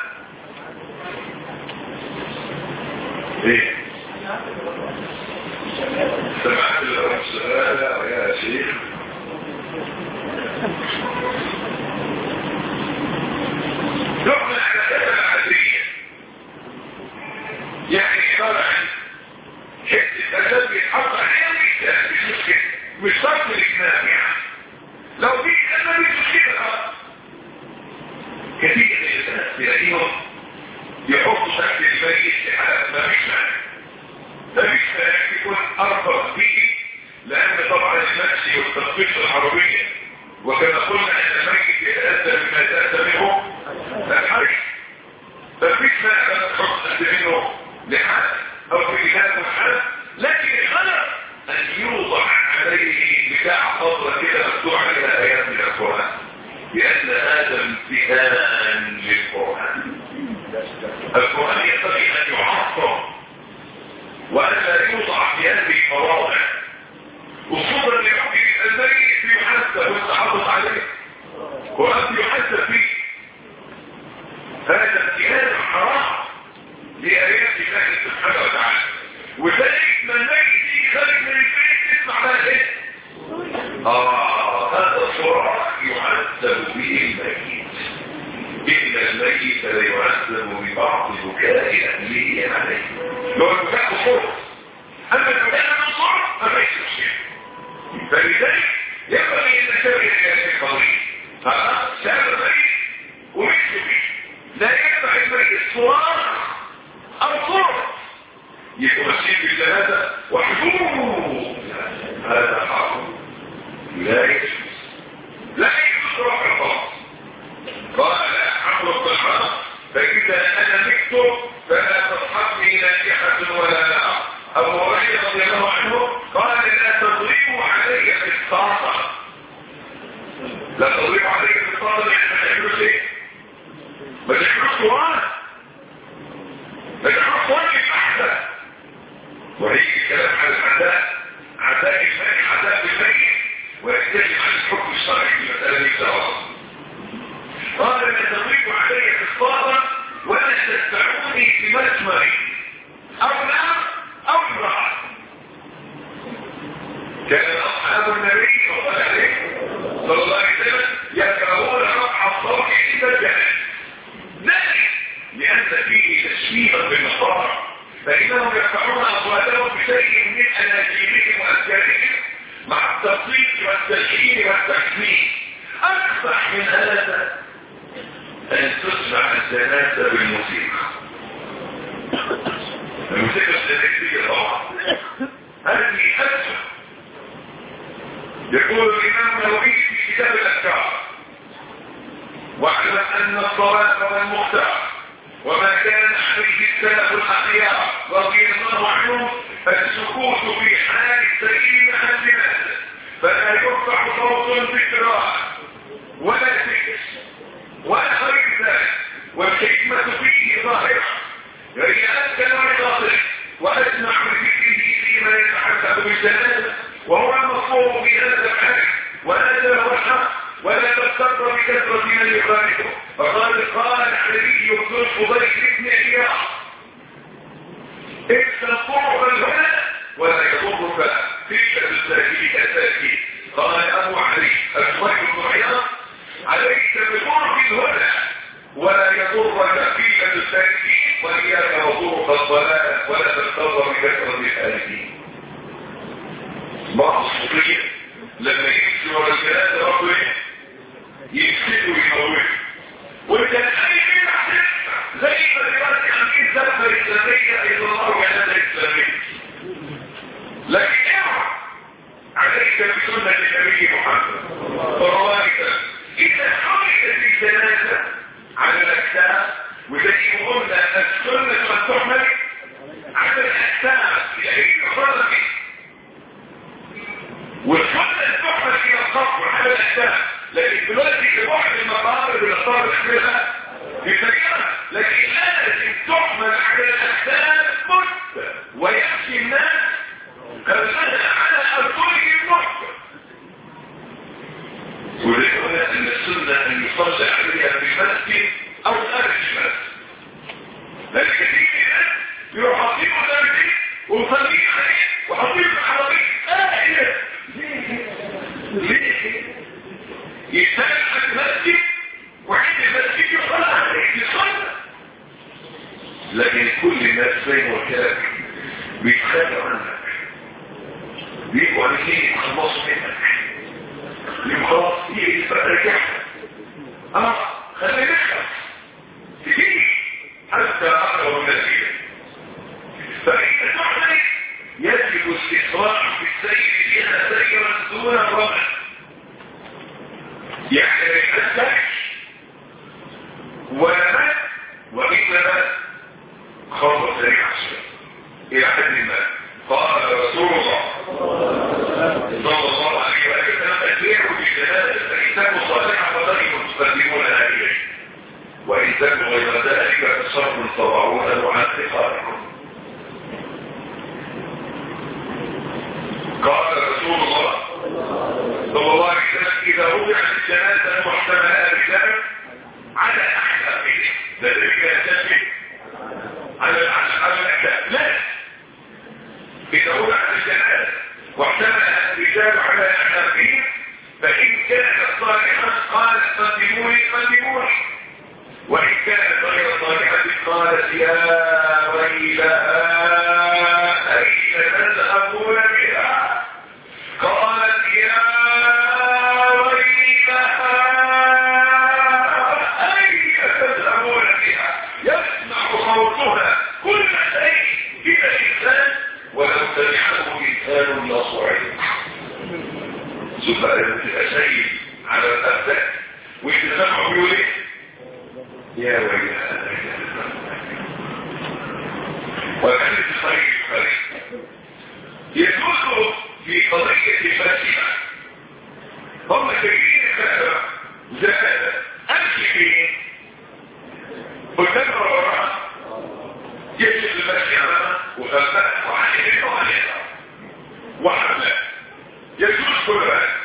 ايه سمعت الرسالة يا شيخ يحمل على كذبة عادية، يعني عبارة عن حتة أسد بيتحط عليها مش مشكلة، مش شرط الإجناب يعني لو في أسد مش مشكلة خلاص. كثير من الناس تلاقيهم يحطوا شكل الميت في حالة ما فيش معنى، ما فيش معنى يكون أربع فيه، لأن طبعا المشي والتطبيق العربية وكما قلنا أن الميت يتأثر بما يتأثر منه الحرج، ما فيش معنى أن تحط أنت منه لحال أو في إله الحال، لكن الغلط أن يوضع عليه بتاع فضلة كده مفتوح عليها آيات من القرآن، لأن هذا امتهان للقرآن. القرآن ينبغي أن يعصر وأن لا يوضع في هذه المواضع، وخصوصا لحكم الميت يحسب والتحافظ عليه وأن يحسب فيه. هذا امتهان حرام لآيات الله سبحانه وتعالى، وذلك من الميت خارج من البيت تسمع بقى ايه؟ آه هذا صراخ يعذب به الميت، إن الميت ليعذب ببعض بكاء أهله عليه. لو البكاء صوت، أما البكاء من صوت فما يسمع. فلذلك ينبغي أن نشبه هذه القضية، ها شاب الميت ومثل فيه لا ينفع الميت صراخ أو صوت يتمثل بالثلاثة وحدوه، هذا حرام لا يجوز، لا يجوز رفع الخاص. قال عمرو بن العاص: فإذا أنا مت فلا تصحبني ناكحة ولا نار. أبو هريرة رضي الله عنه قال: لا تضربوا علي بالطاقة. لا تضربوا علي بالطاقة يعني ما تعملوش ايه؟ ما تعملوش قرآن، ما تعملوش قرآن الأحسن. وهيجي كلام على العداء، عداء الميت عداء الميت، ويحتاج عن الحكم الشرعي في المسألة دي سواء. قال: لا تضربوا علي بالطاقة ولا تتبعوني في مسمري أو نار أو امرأة. كان أصحاب النبي صلى الله عليه صلى الله عليه وسلم يكرهون رفع الصوت عند الجنازة، ذلك لأن فيه تشبيها بالنصارى، فإنهم يرفعون أصواتهم بشيء من أناجيلهم وأذكارهم مع التصديق والتشكيل والتحسين. أقبح من هذا أن تسمع الجنازة بالموسيقى. الموسيقى السلكتية طبعا هذه أسوأ. يقول الإمام النووي في كتاب الأذكار: واعلم أن الصلاة والمختار وما كان عليه السلف الأخيار رضي الله عنهم السكوت في حال السليم عن الجنازة، فلا يرفع صوت بالقراءة ولا سكت ولا غير ذلك، والحكمة فيه ظاهرة، يأكل عظاته وأسمع بذكره فيما يتحدث بالجنازة، وهو المطلوب بهذا الحال، وهذا هو الحق، ولا تغتر بكثرة من يخالفه، فقال قال علي بن الفضيل بن عياض إن تنصرك الهدى ولا يضرك تلك الساكين الساكين. قال أبو علي الفضيل بن عياض عليك بطرق الهدى ولا يضرك تلك الساكين وإياك وطرق الضلال ولا تغتر بكثرة الآلين. بعض الصوفية لما يمشي ورا الجنازة ربه يكسده ويموته وكان أي بدعة زي ما دلوقتي عاملين زفة إسلامية يطلعوا جنازة إسلامية. لكن اعرف عليك بسنة النبي محمد صلى الله عليه وسلم إذا حركت الجنازة على الأجسام وزي ما قلنا السنة قد تحمل على الأجسام لأي خرج والسنة تحمل إلى القبر على الأجسام. لكن دلوقتي في بعض المقابر بنختار نحملها بسيارة لكن لازم تحمل على الأجسام مدة ويمشي الناس كالمدى على أرجلهم مدة. ولكن أن السنة أن يصلى عليها في المسجد أو خارج المسجد. لكن كثير الناس يحطيهم المسجد ويصلي عليه ويحطيهم العربية. آه إيه ليه ليه يستمع في المسجد وعند المسجد يصلى عليه يصلى. لكن كل الناس زي ما قلت بيتخانقوا عنك بيبقوا عليك يخلصوا منك يبقى خلاص ايه يبقى رجعت اه خلي نخلص تجيب حتى اقرب النتيجه. فإذا تحمل يجب استسراع في السير فيها سيرا دون الرمل يعني ما يتسكش ولا مات وإنما خطوة سريعة إلى حد ما. قال رسول الله صلى الله عليه وسلم أسيروا في جنازة فإن تكن صالحة فطريق تقدمون إليه وإن تكن غير ذلك فصرف تضعونه عن ثقاركم. قال رسول الله صلى الله عليه وسلم إذا وضعت الجنازة محتملها رجال على أحلامه ذلك يتفق على الأحلام. لا إذا وضعت الجنازة واحتملها الرجال على أحلامه فإن كانت صالحة قالت قدموني قدموني وإن كانت غير صالحة قالت يا ويلها أين تذهبون بها قالت يا ويلها أين تذهبون بها يسمع صوتها كل شيء إلى الإنسان ولو سمعه إنسان لصعد. سبحانه الأسيد على الأبدان ويتسمع بيقول يا ويلها وكانت الصحيح الخارج يدخل في قضية الفاتحة. هم شايفين الخاتمة زكاة أمشي فيه قدام وراء يجب المشي أمامه وخلفه وعليه وعليه وحمله يجوز كل هذا.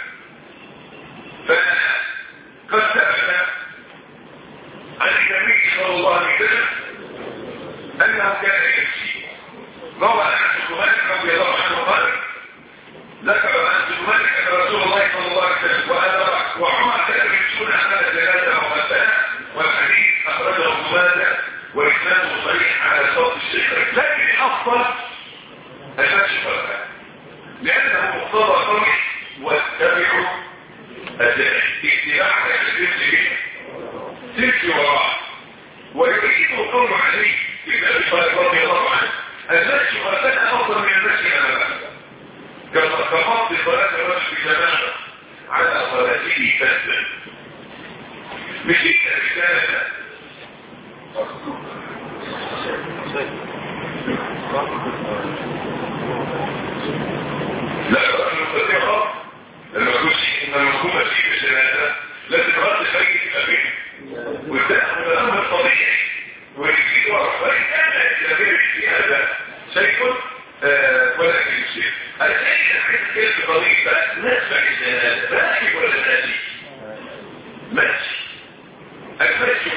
فقد ثبت عن النبي صلى الله عليه وسلم أنه كان يمشي. روى عن سليمان رضي الله عنه قال ذكر عن سليمان أن رسول الله صلى الله عليه وسلم وأنا وعمر كانوا يمشون أمام الجنازة وغسلها والحديث أخرجه ابن ماجه وإسناده صحيح على صوت الشيخ. لكن الأفضل المشي خلفه لأنه مقتضى قوله واتبعوا الداعي اتباع الداعي تمشي وراء. ويريد القول عليه ابن ابي طالب رضي الله عنه المشي خلفنا افضل من المشي امامه كما كفضل صلاه الرجل بجماعه على صلاته فاسدا. مشيت رساله لا الرجل المستطيع لما يقول ان المفهوم فيه بالجنازه لازم رد خير الامين والدعم الامر الطبيعي والجديد ورح وإن كان الجبير في هذا شيء ولكن شيء الشيء الحين كيف طريقة نسمع الجنازة راكب ولا ناسي ماشي المشي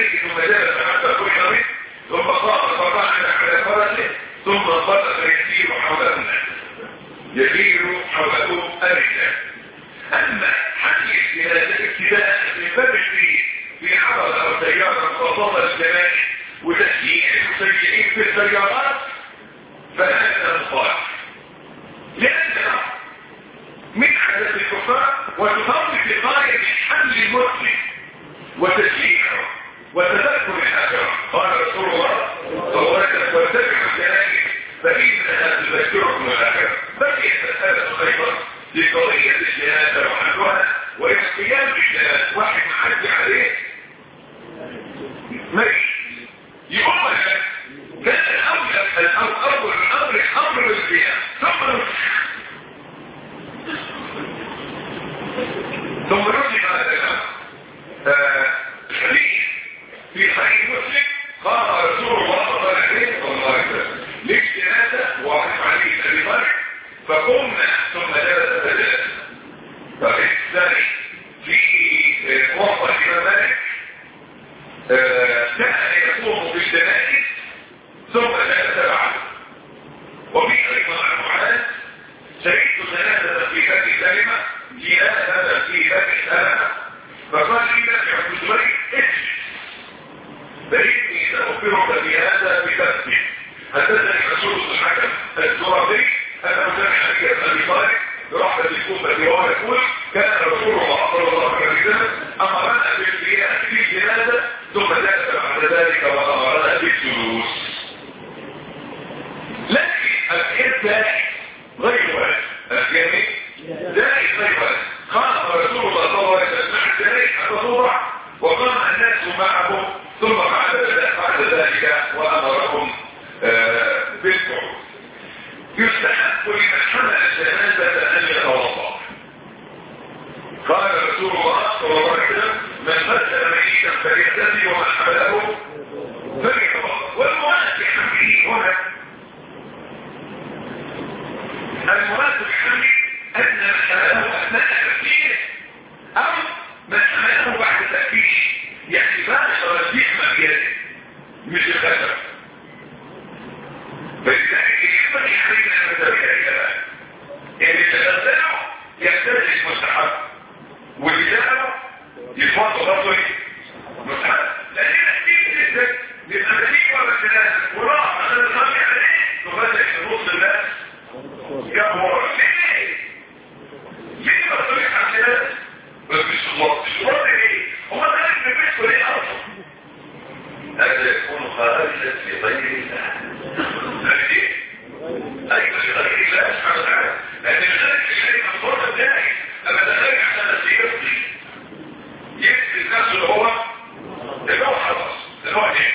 إليه ثم جلس حتى كل ثم قام فقعد على فرسه ثم انطلق يسير حوله الناس يسير حوله الرجال. أما حديث هذا الابتداء من باب الشيء في عرض أو سيارة وصل الجمال وتسيير المسيئين في السيارات فهذا مصالح، لأنه من حدث الكفار وتفضل في غاية حمل المسلم وتشجيعه وتذكر الآخرة. قال رسول الله صلى الله عليه وسلم واتبعوا الجنائز فإنها تذكركم الآخرة. بقيت مسألة أيضا لقضية الجنازة وحلها واختيار الجنازة. واحد محج عليه ماشي يقول لك كان الأول الأول الأمر أمر بالقيام ثم ثم رجع هذا الأمر. الحديث في صحيح مسلم قال رسول الله صلى الله عليه وسلم للجنازة وقف عليه أبي بكر فقمنا ثم جلس فجلس. فالحديث الثاني في موطأ الإمام مالك كان يقوم بالجنائز ثم جلس بعده. وفي أيضا عن معاذ شهدت جنازة في فتح كلمة جنازة في فتح كلمة فقال لي نافع بن جبير اجلس فإني سأخبرك بهذا بنفسي. حدثني مسعود بن الحكم الزرقي أنه سمع أبي أبي طالب برحمة الكوفة وهو يقول كان رسول الله صلى الله عليه وسلم أمرنا بالقيام في الجنازة ثم جلس بعد ذلك وأمرنا بالجلوس. لكن القيام دائم غير واجب. القيام دائم غير واجب. قام رسول الله صلى الله عليه وسلم مع الجنائز حتى توضع وقام الناس معه ثم بعد ذلك وأمرهم آه بالقعود. يستحق لمن حمل الجنازة أن يتوضأ. قال رسول الله صلى الله عليه وسلم من غسل ميتا فليغتسل ومن حمله فليتوضأ. والمراد بحمله هنا المراد بحمله أن من حمله أثناء التفكير أو من حمله بعد التفكير، يعني بعد رجيح بيده مش الخشب. فلذلك يحمل علينا المسابقة الكلام يعني تغسله يختلف مستحب والجاءه يفضل برضه مستحب. لأن نحتيج جدا للأمريكا والسلام وراء أخذ الخمي عليه نغسل في نص الناس يأمر ليه؟ ليه ما تريح عن الناس؟ بس مش الله مش الله ليه؟ هو ده لازم نبسه ليه أصلا؟ هذا يكون خارجا لغير الله. هذا ايه؟ أيضا لغير الله سبحانه وتعالى. لأن الخارج الشيء مصورة الداعي أما دخلك عشان يصدي يكفي نفسه اللي هو اللي هو خلاص اللي هو ايه؟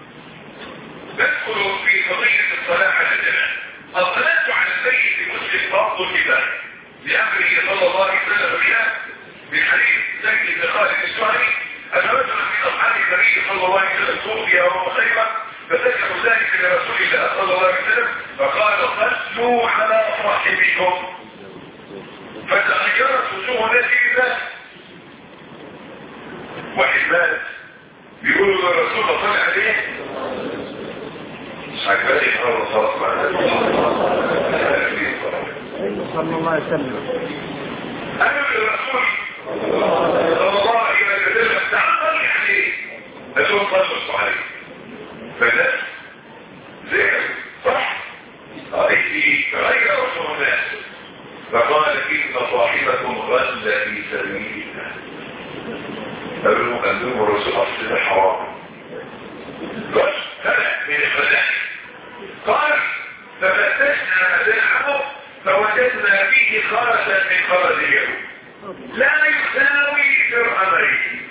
ندخل في قضية الصلاة على الجنازة. الصلاة على الميت المسلم فرض كفاية لأمره صلى الله عليه وسلم بها من حديث زيد بن خالد الشهري أن رجلا من أصحاب النبي صلى الله عليه وسلم توفي وهو خيبة فذكروا ذلك لرسول الله صلى الله عليه وسلم فقال صلوا على صاحبكم فتغيرت وجوه الناس كذا. واحد مات بيقولوا للرسول صلى الله عليه عجبالي يقرر الصلاة معنا صلى الله عليه وسلم قالوا للرسول صلى الله عليه وسلم تعال عليه قالوا صلوا عليه فالناس زي صح أيدي غير رسول الناس فقال إن صاحبكم غل في سبيل الله. قالوا قالوا الرسول أصل الحرام غل فلا من الفلاح. قال ففتشنا متاعه فوجدنا فيه خرجا من خرج اليهود لا يساوي درهمين.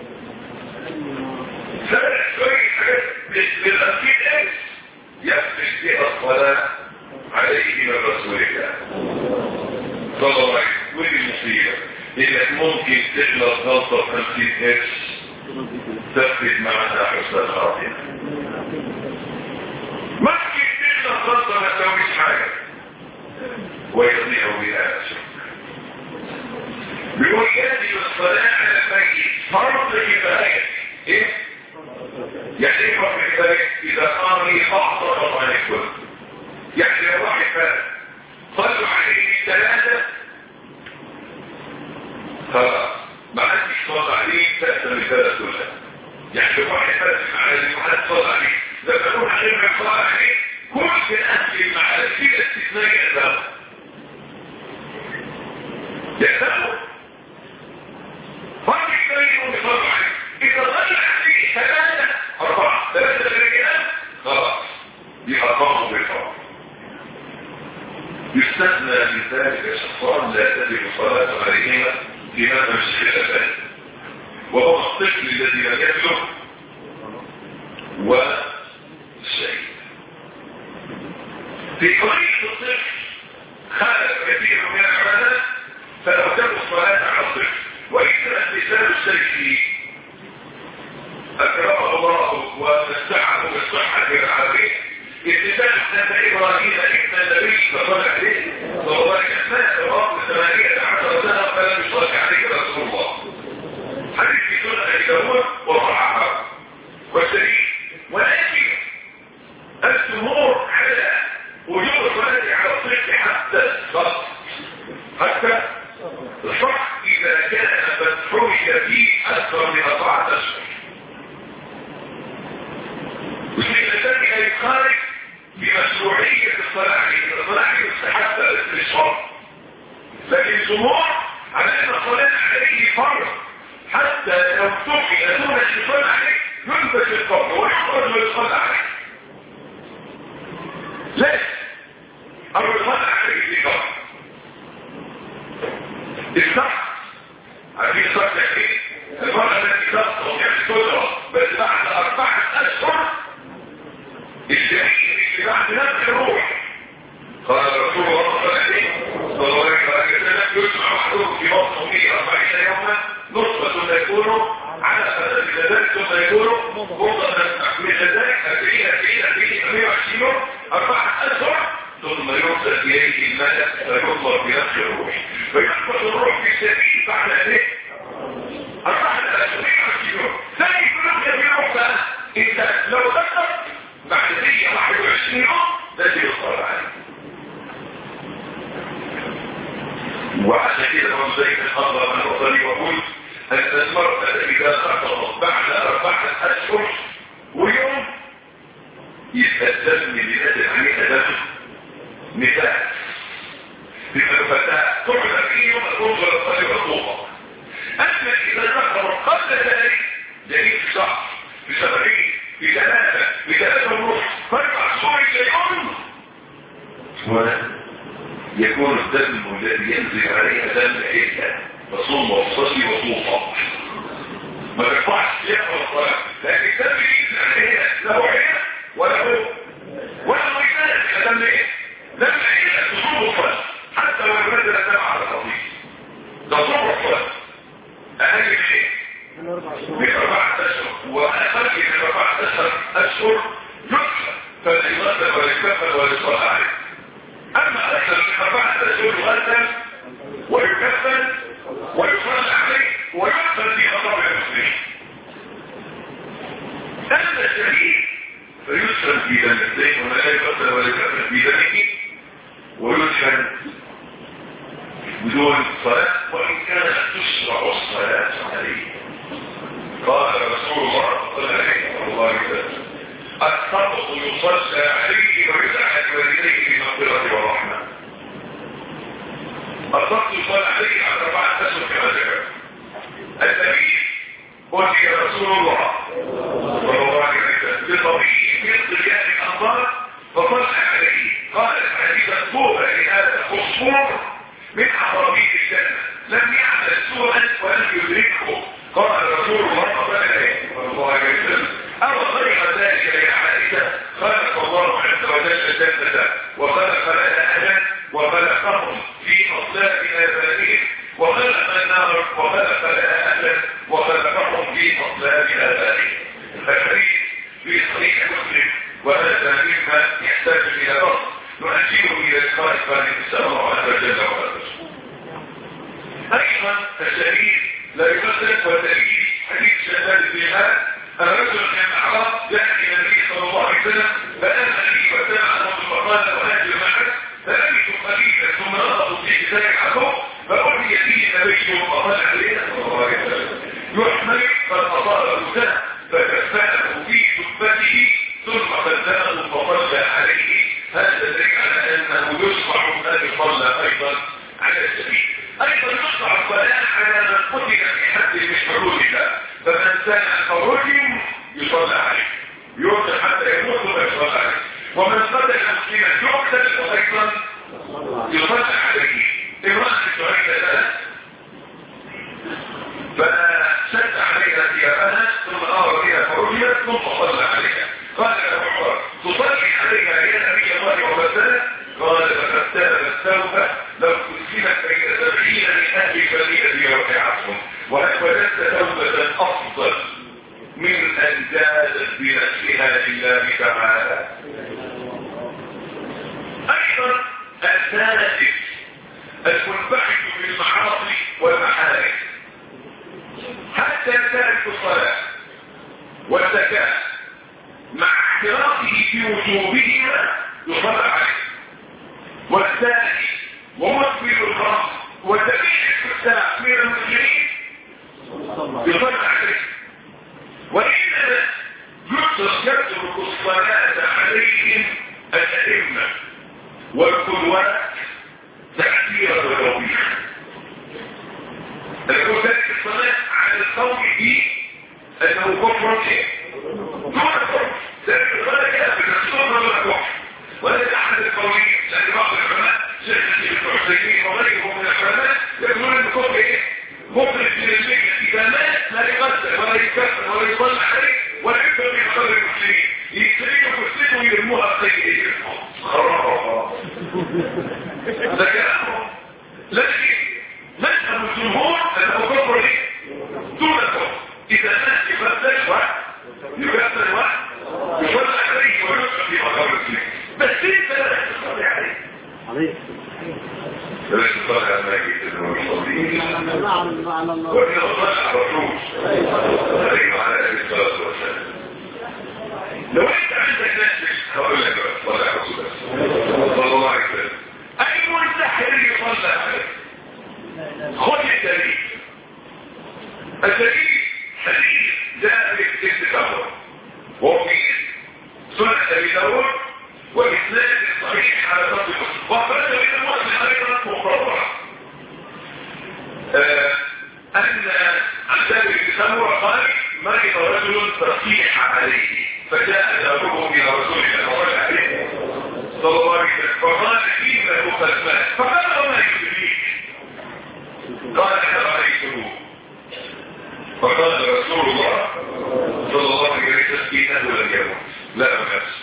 سبع شوية حاجات بالأكيد ايش يفتش بها الصلاة عليه من رسول الله صلى الله عليه وسلم. ودي المصيبة انك ممكن تغلط غلطة خمسين اكس تفقد معها حسن الخاطئة. ممكن تغلط غلطة ما تسويش حاجة ويضيع بها أسر. بيقول يجب الصلاة على الميت فرض كفاية ايه؟ يعني ايه رفع الفارق؟ اذا قام فاعترض عن الكل. يعني لو واحد فارق صلوا عليه ثلاثة خلاص ما عندش صلى عليه تأثم الثلاثة كلها. يعني لو واحد فارق على المحل صلى عليه ذكرون عليه من صلى عليه كل أهل المعارف في الاستثناء يأذنه يأذنه فرق الثاني يصلوا عليه. إذا ظل عليه ثلاثة أربعة ثلاثة رجال خلاص يحطموا بالفرق. يستثنى من ذلك شخصان لا تجب الصلاة عليهما لماذا مش الأبان وهو الطفل الذي لم يبلغ والشهيد. في قضية الطفل خالف كثير من العلماء فأوجبوا الصلاة على الطفل وإذا مثال السيف أكرمه الله ونستعه بالصحة العربية اتباع سنة إبراهيم ابن النبي صلى الله عليه صلى الله عليه وسلم رب ثمانية عشر سنة فلم يصلي عليه رسول الله. حديث في سنة الجمهور وصححه والسليم. ولكن الجمهور على وجوب الصلاة على الطفل حتى الصف حتى الصف إذا كان مدفوع فيه أكثر من أربعة أشهر. وسيلة ذلك يخالف بمشروعية الصلاة عليه. الصلاة عليه مستحبة للصلاة لكن الجمهور على أن الصلاة عليه فرض حتى لو توفي دون الصلاة عليه ينبت القبر ويحفظ من الصلاة عليه. ليش؟ أو الصلاة عليه في قبر الصح عارفين الصلاة عليه المرأة التي تسقط يحصلها بس بعد أربعة أشهر الشهيد اللي بعد نفس الروح. قال رسول الله صلى الله عليه وسلم يسمع محروف في بطنه فيه أربعين يوما نصفة يكون على ثلاثة ذلك ثم يكون مرضى من ذلك أربعين أربعين أربعين مئة وعشرين يوم أربعة أشهر ثم يرسل إليه الملك فينظر بنفس الروح فيحفظ الروح في سبيل بعد ذلك أربعة أشهر مئة وعشرين يوم. ثاني كلهم يبيعوا بقى إذا لو ذكر بعد مئة وواحد وعشرين يوم لازم يصطر عليه. وعشان كده من ذلك الأمر من أصلي وقول أن المرأة إذا خطبت بعد أربعة أشهر ويوم يتقدم من بلاد عليها دم مثال في الفتاة تعلى فيه يوم الأنظر الصلي والطوبة. أما إذا خطبت قبل ذلك دليل شهر بشهرين بثلاثة بثلاثة ونص فاربع شهور يوم ولا يكون الدم الذي ينزل عليها دم عيسى فصوم وصلي وطوفة ما ترفعش يقرأ الصلاة لكن الدم ينزل عليها له عيسى ولا هو ولا هو ينزل دم ايه دم عيسى تصوم الصلاة حتى لو نزل دم على الخطيب تصوم الصلاة أقل شيء من أربعة أشهر وأقل من أربعة أشهر يكفى فلا يغسل ولا يكفل ولا يصلى عليه. أما أكثر من أربعة أشهر يغسل ويكفل ويصلى عليه ويغسل في خطاب المسلمين. أما الشهيد فيسلم في دمتين ولا يغسل ولا يكفل في دمه ويدفن بدون صلاة وإن كانت تشرع الصلاة عليه. قال رسول الله صلى الله عليه وسلم الصدق يصلى عليه ويسعد والديه بمغفرة ورحمة. الصدق يصلى عليه على أربعة أشهر كما ذكر. النبي قلت يا رسول الله صلى الله عليه وسلم بطبيعي من ضياء الأنظار فصلى عليه. قال الحديث الصورة لهذا الصور من عربية الجنة لم يعمل سوءا ولم يدركه. قال رسول الله صلى الله عليه وسلم أو طريق ذلك يا عائشة خلق الله عز وجل الجنة وخلق لها أهلا وخلقهم في أصلاف آبائهم وخلق النار وخلق لها أهلا وخلقهم في أصلاف آبائهم. الحديث في صحيح مسلم وهذا مما يحتاج إلى رأس نؤجله إلى الخارج فنسأل الله عز وجل وعلا. أيضا الشهيد لا يمثل والدليل حديث شهادة الإيمان الرجل كان أعراب يأتي النبي صلى الله عليه وسلم فآمن لي وسمع فقال وهاجر معك فلبثوا قليلا ثم نظروا في ذلك عفو فأولي به النبي وقال عليه صلى الله عليه وسلم يحمل فالأصاب سنة فكفاه في جبته ثم قدمه فصلى عليه. هذا دليل على أنه يشرع أن يصلى أيضا على السبيل. أيضا يشرع الصلاة على من قتل في حد من حدود الله، فمن سمع خروج يصلى عليه يقتل حتى يموت ويصلى عليه، ومن قتل مسلما يقتل أيضا يصلى عليه. امرأة سعيدة ثلاث فشد عليها ثيابها ثم أمر بها فرجلت ثم صلى عليها. قال له عمر تصلي عليها يا نبي الله وبسلم؟ قال فقد تاب التوبة لو كسبت بين سبعين من أهل البلية يرجعهم، وهل وجدت توبة أفضل من أن جادت بنفسها لله تعالى. أيضا الثالث المنبعث بالمعاصي والمحارم حتى تارك الصلاة والزكاة مع احترافه في وجوبهما يصلى عليه، والثاني ومقبل الخمر وتبيع الساعة من المسلمين يصلى عليه. وإنما يترك الصلاة عليهم الأئمة والقدوات تأثير الربيع. يقول ذلك الصلاة على القول فيه أنه كفر شيء دون كفر، ذلك الصلاة كافر الصورة دون كفر، وهذا أحد القولين. لأن بعض العلماء شيخ الحسينين وغيرهم من العلماء يقولون أن الكفر إيه؟ مخرج من الملة إذا مات لا يغسل ولا يكفر ولا يصلى عليه ولا يكفر من قبر المسلمين، يكسرين ويكسرين ويرموها قيد يرموها خرابها. ده كلامهم. لكن مذهب الجمهور أنه كفر إيه؟ دون كفر. إذا مات يغسل واحد يغسل واحد يصلى عليه ويكفر في قبر المسلمين، بس انت لا تصلي عليه. عليه لا تصلي على الميت انه يصلي وإن صلى على الرسول عليه وعلى آله الصلاة والسلام. لو انت عندك ناس هقول لك صلى على الرسول صلى الله عليه وسلم أي منتحر يصلى عليه. خذ الدليل. الدليل حديث جاء بالاستفسار وهو في سنة أبي داود والإسناد الصحيح على شرط مسلم، وأخرجه إلى مسلم أيضا مقررا أن عن جابر بن سمرة قال مرض رجل فصيح عليه فجاء جابره إلى رسول الله صلى الله عليه وسلم فقال فيما يخلفان فقال وما يدريك؟ قال رأيته. فقال رسول الله صلى الله عليه وسلم إنه لم يمت لا أمس.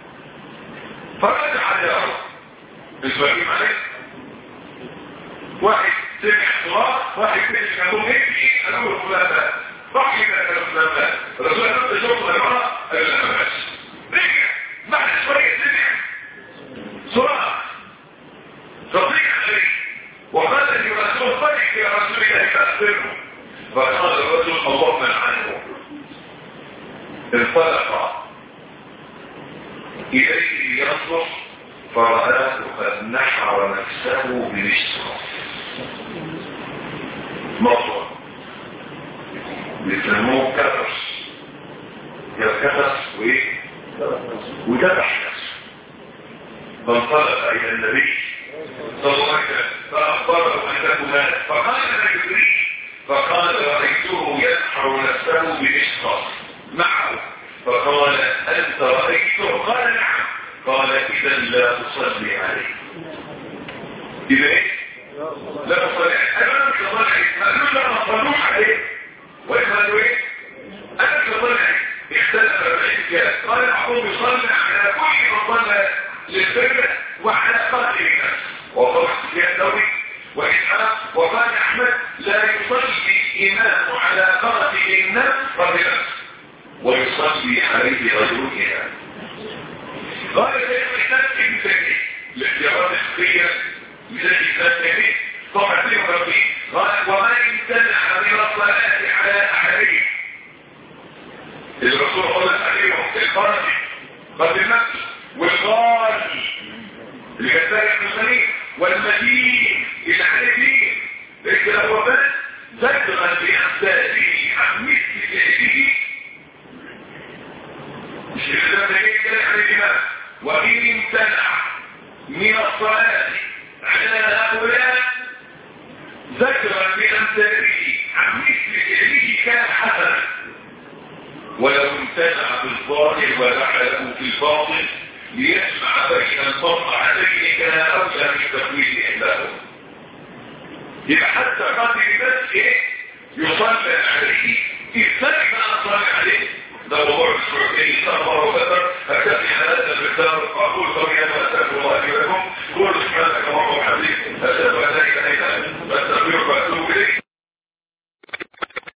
فرجع يا رب اسمعين عليك واحد سمع صلاة واحد سمع كانوا هيك قالوا له لا لا صحي ما كانوا لا لا الرسول قال شوف المرأة قال لا أمس. رجع بعد شوية سمع صلاة تصيح عليه وقال لرسول فرح يا رسول الله تأثره. فقال الرجل اللهم عنه. انطلق إليه يصرف فرآه قد نحر نفسه بمشرف مطوى بيسموه كفرس يركفس وايه وذبح نفسه. فانطلق إلى النبي صلى الله عليه وسلم فأخبره أنه مات فقال ما يدريك؟ فقال رأيته ينحر نفسه بمشرف معه. فقال أنت رأيته؟ قال نعم. قال إذا لا تصلي عليه. إذا إيه؟ لا تصلي عليه. أنا مش أصلي عليه. قالوا لا تصلوش عليه. وقالوا إيه؟ أنا مش أصلي عليه. اختلف الرجال. قال أحكم يصلي على كل من صلى للفجر وعلى قاتل الناس. وقال يدوي وإسحاق وقال أحمد لا يصلي الإمام على قاتل الناس قبل نفسه ويصلي عليه رجلها. قال شيخ الإسلام ابن تيمية الاختيارات الشخصية مثل الإسلام تيمية طبعا فيه ربي. قال وما امتنع من الصلاة على أحدهم الرسول قال عليهم القاضي قاضي النفس والغالي اللي كان سارق المسلمين والمدين اللي عليه دين لكن هو بس ذكرا بأمثاله عن مثل جهده مش الإسلام ده جاي كده على الإمام وإن امتنع من الصلاة على هؤلاء ذكرا بأمثاله عن مثل جهده كان حسنا ولو امتنع بالظاهر ولعله في الباطن ليجمع بين المرأتين كان أولى من تقويل إحداهما. يبقى حتى قاتل بس إيه يصلى عليه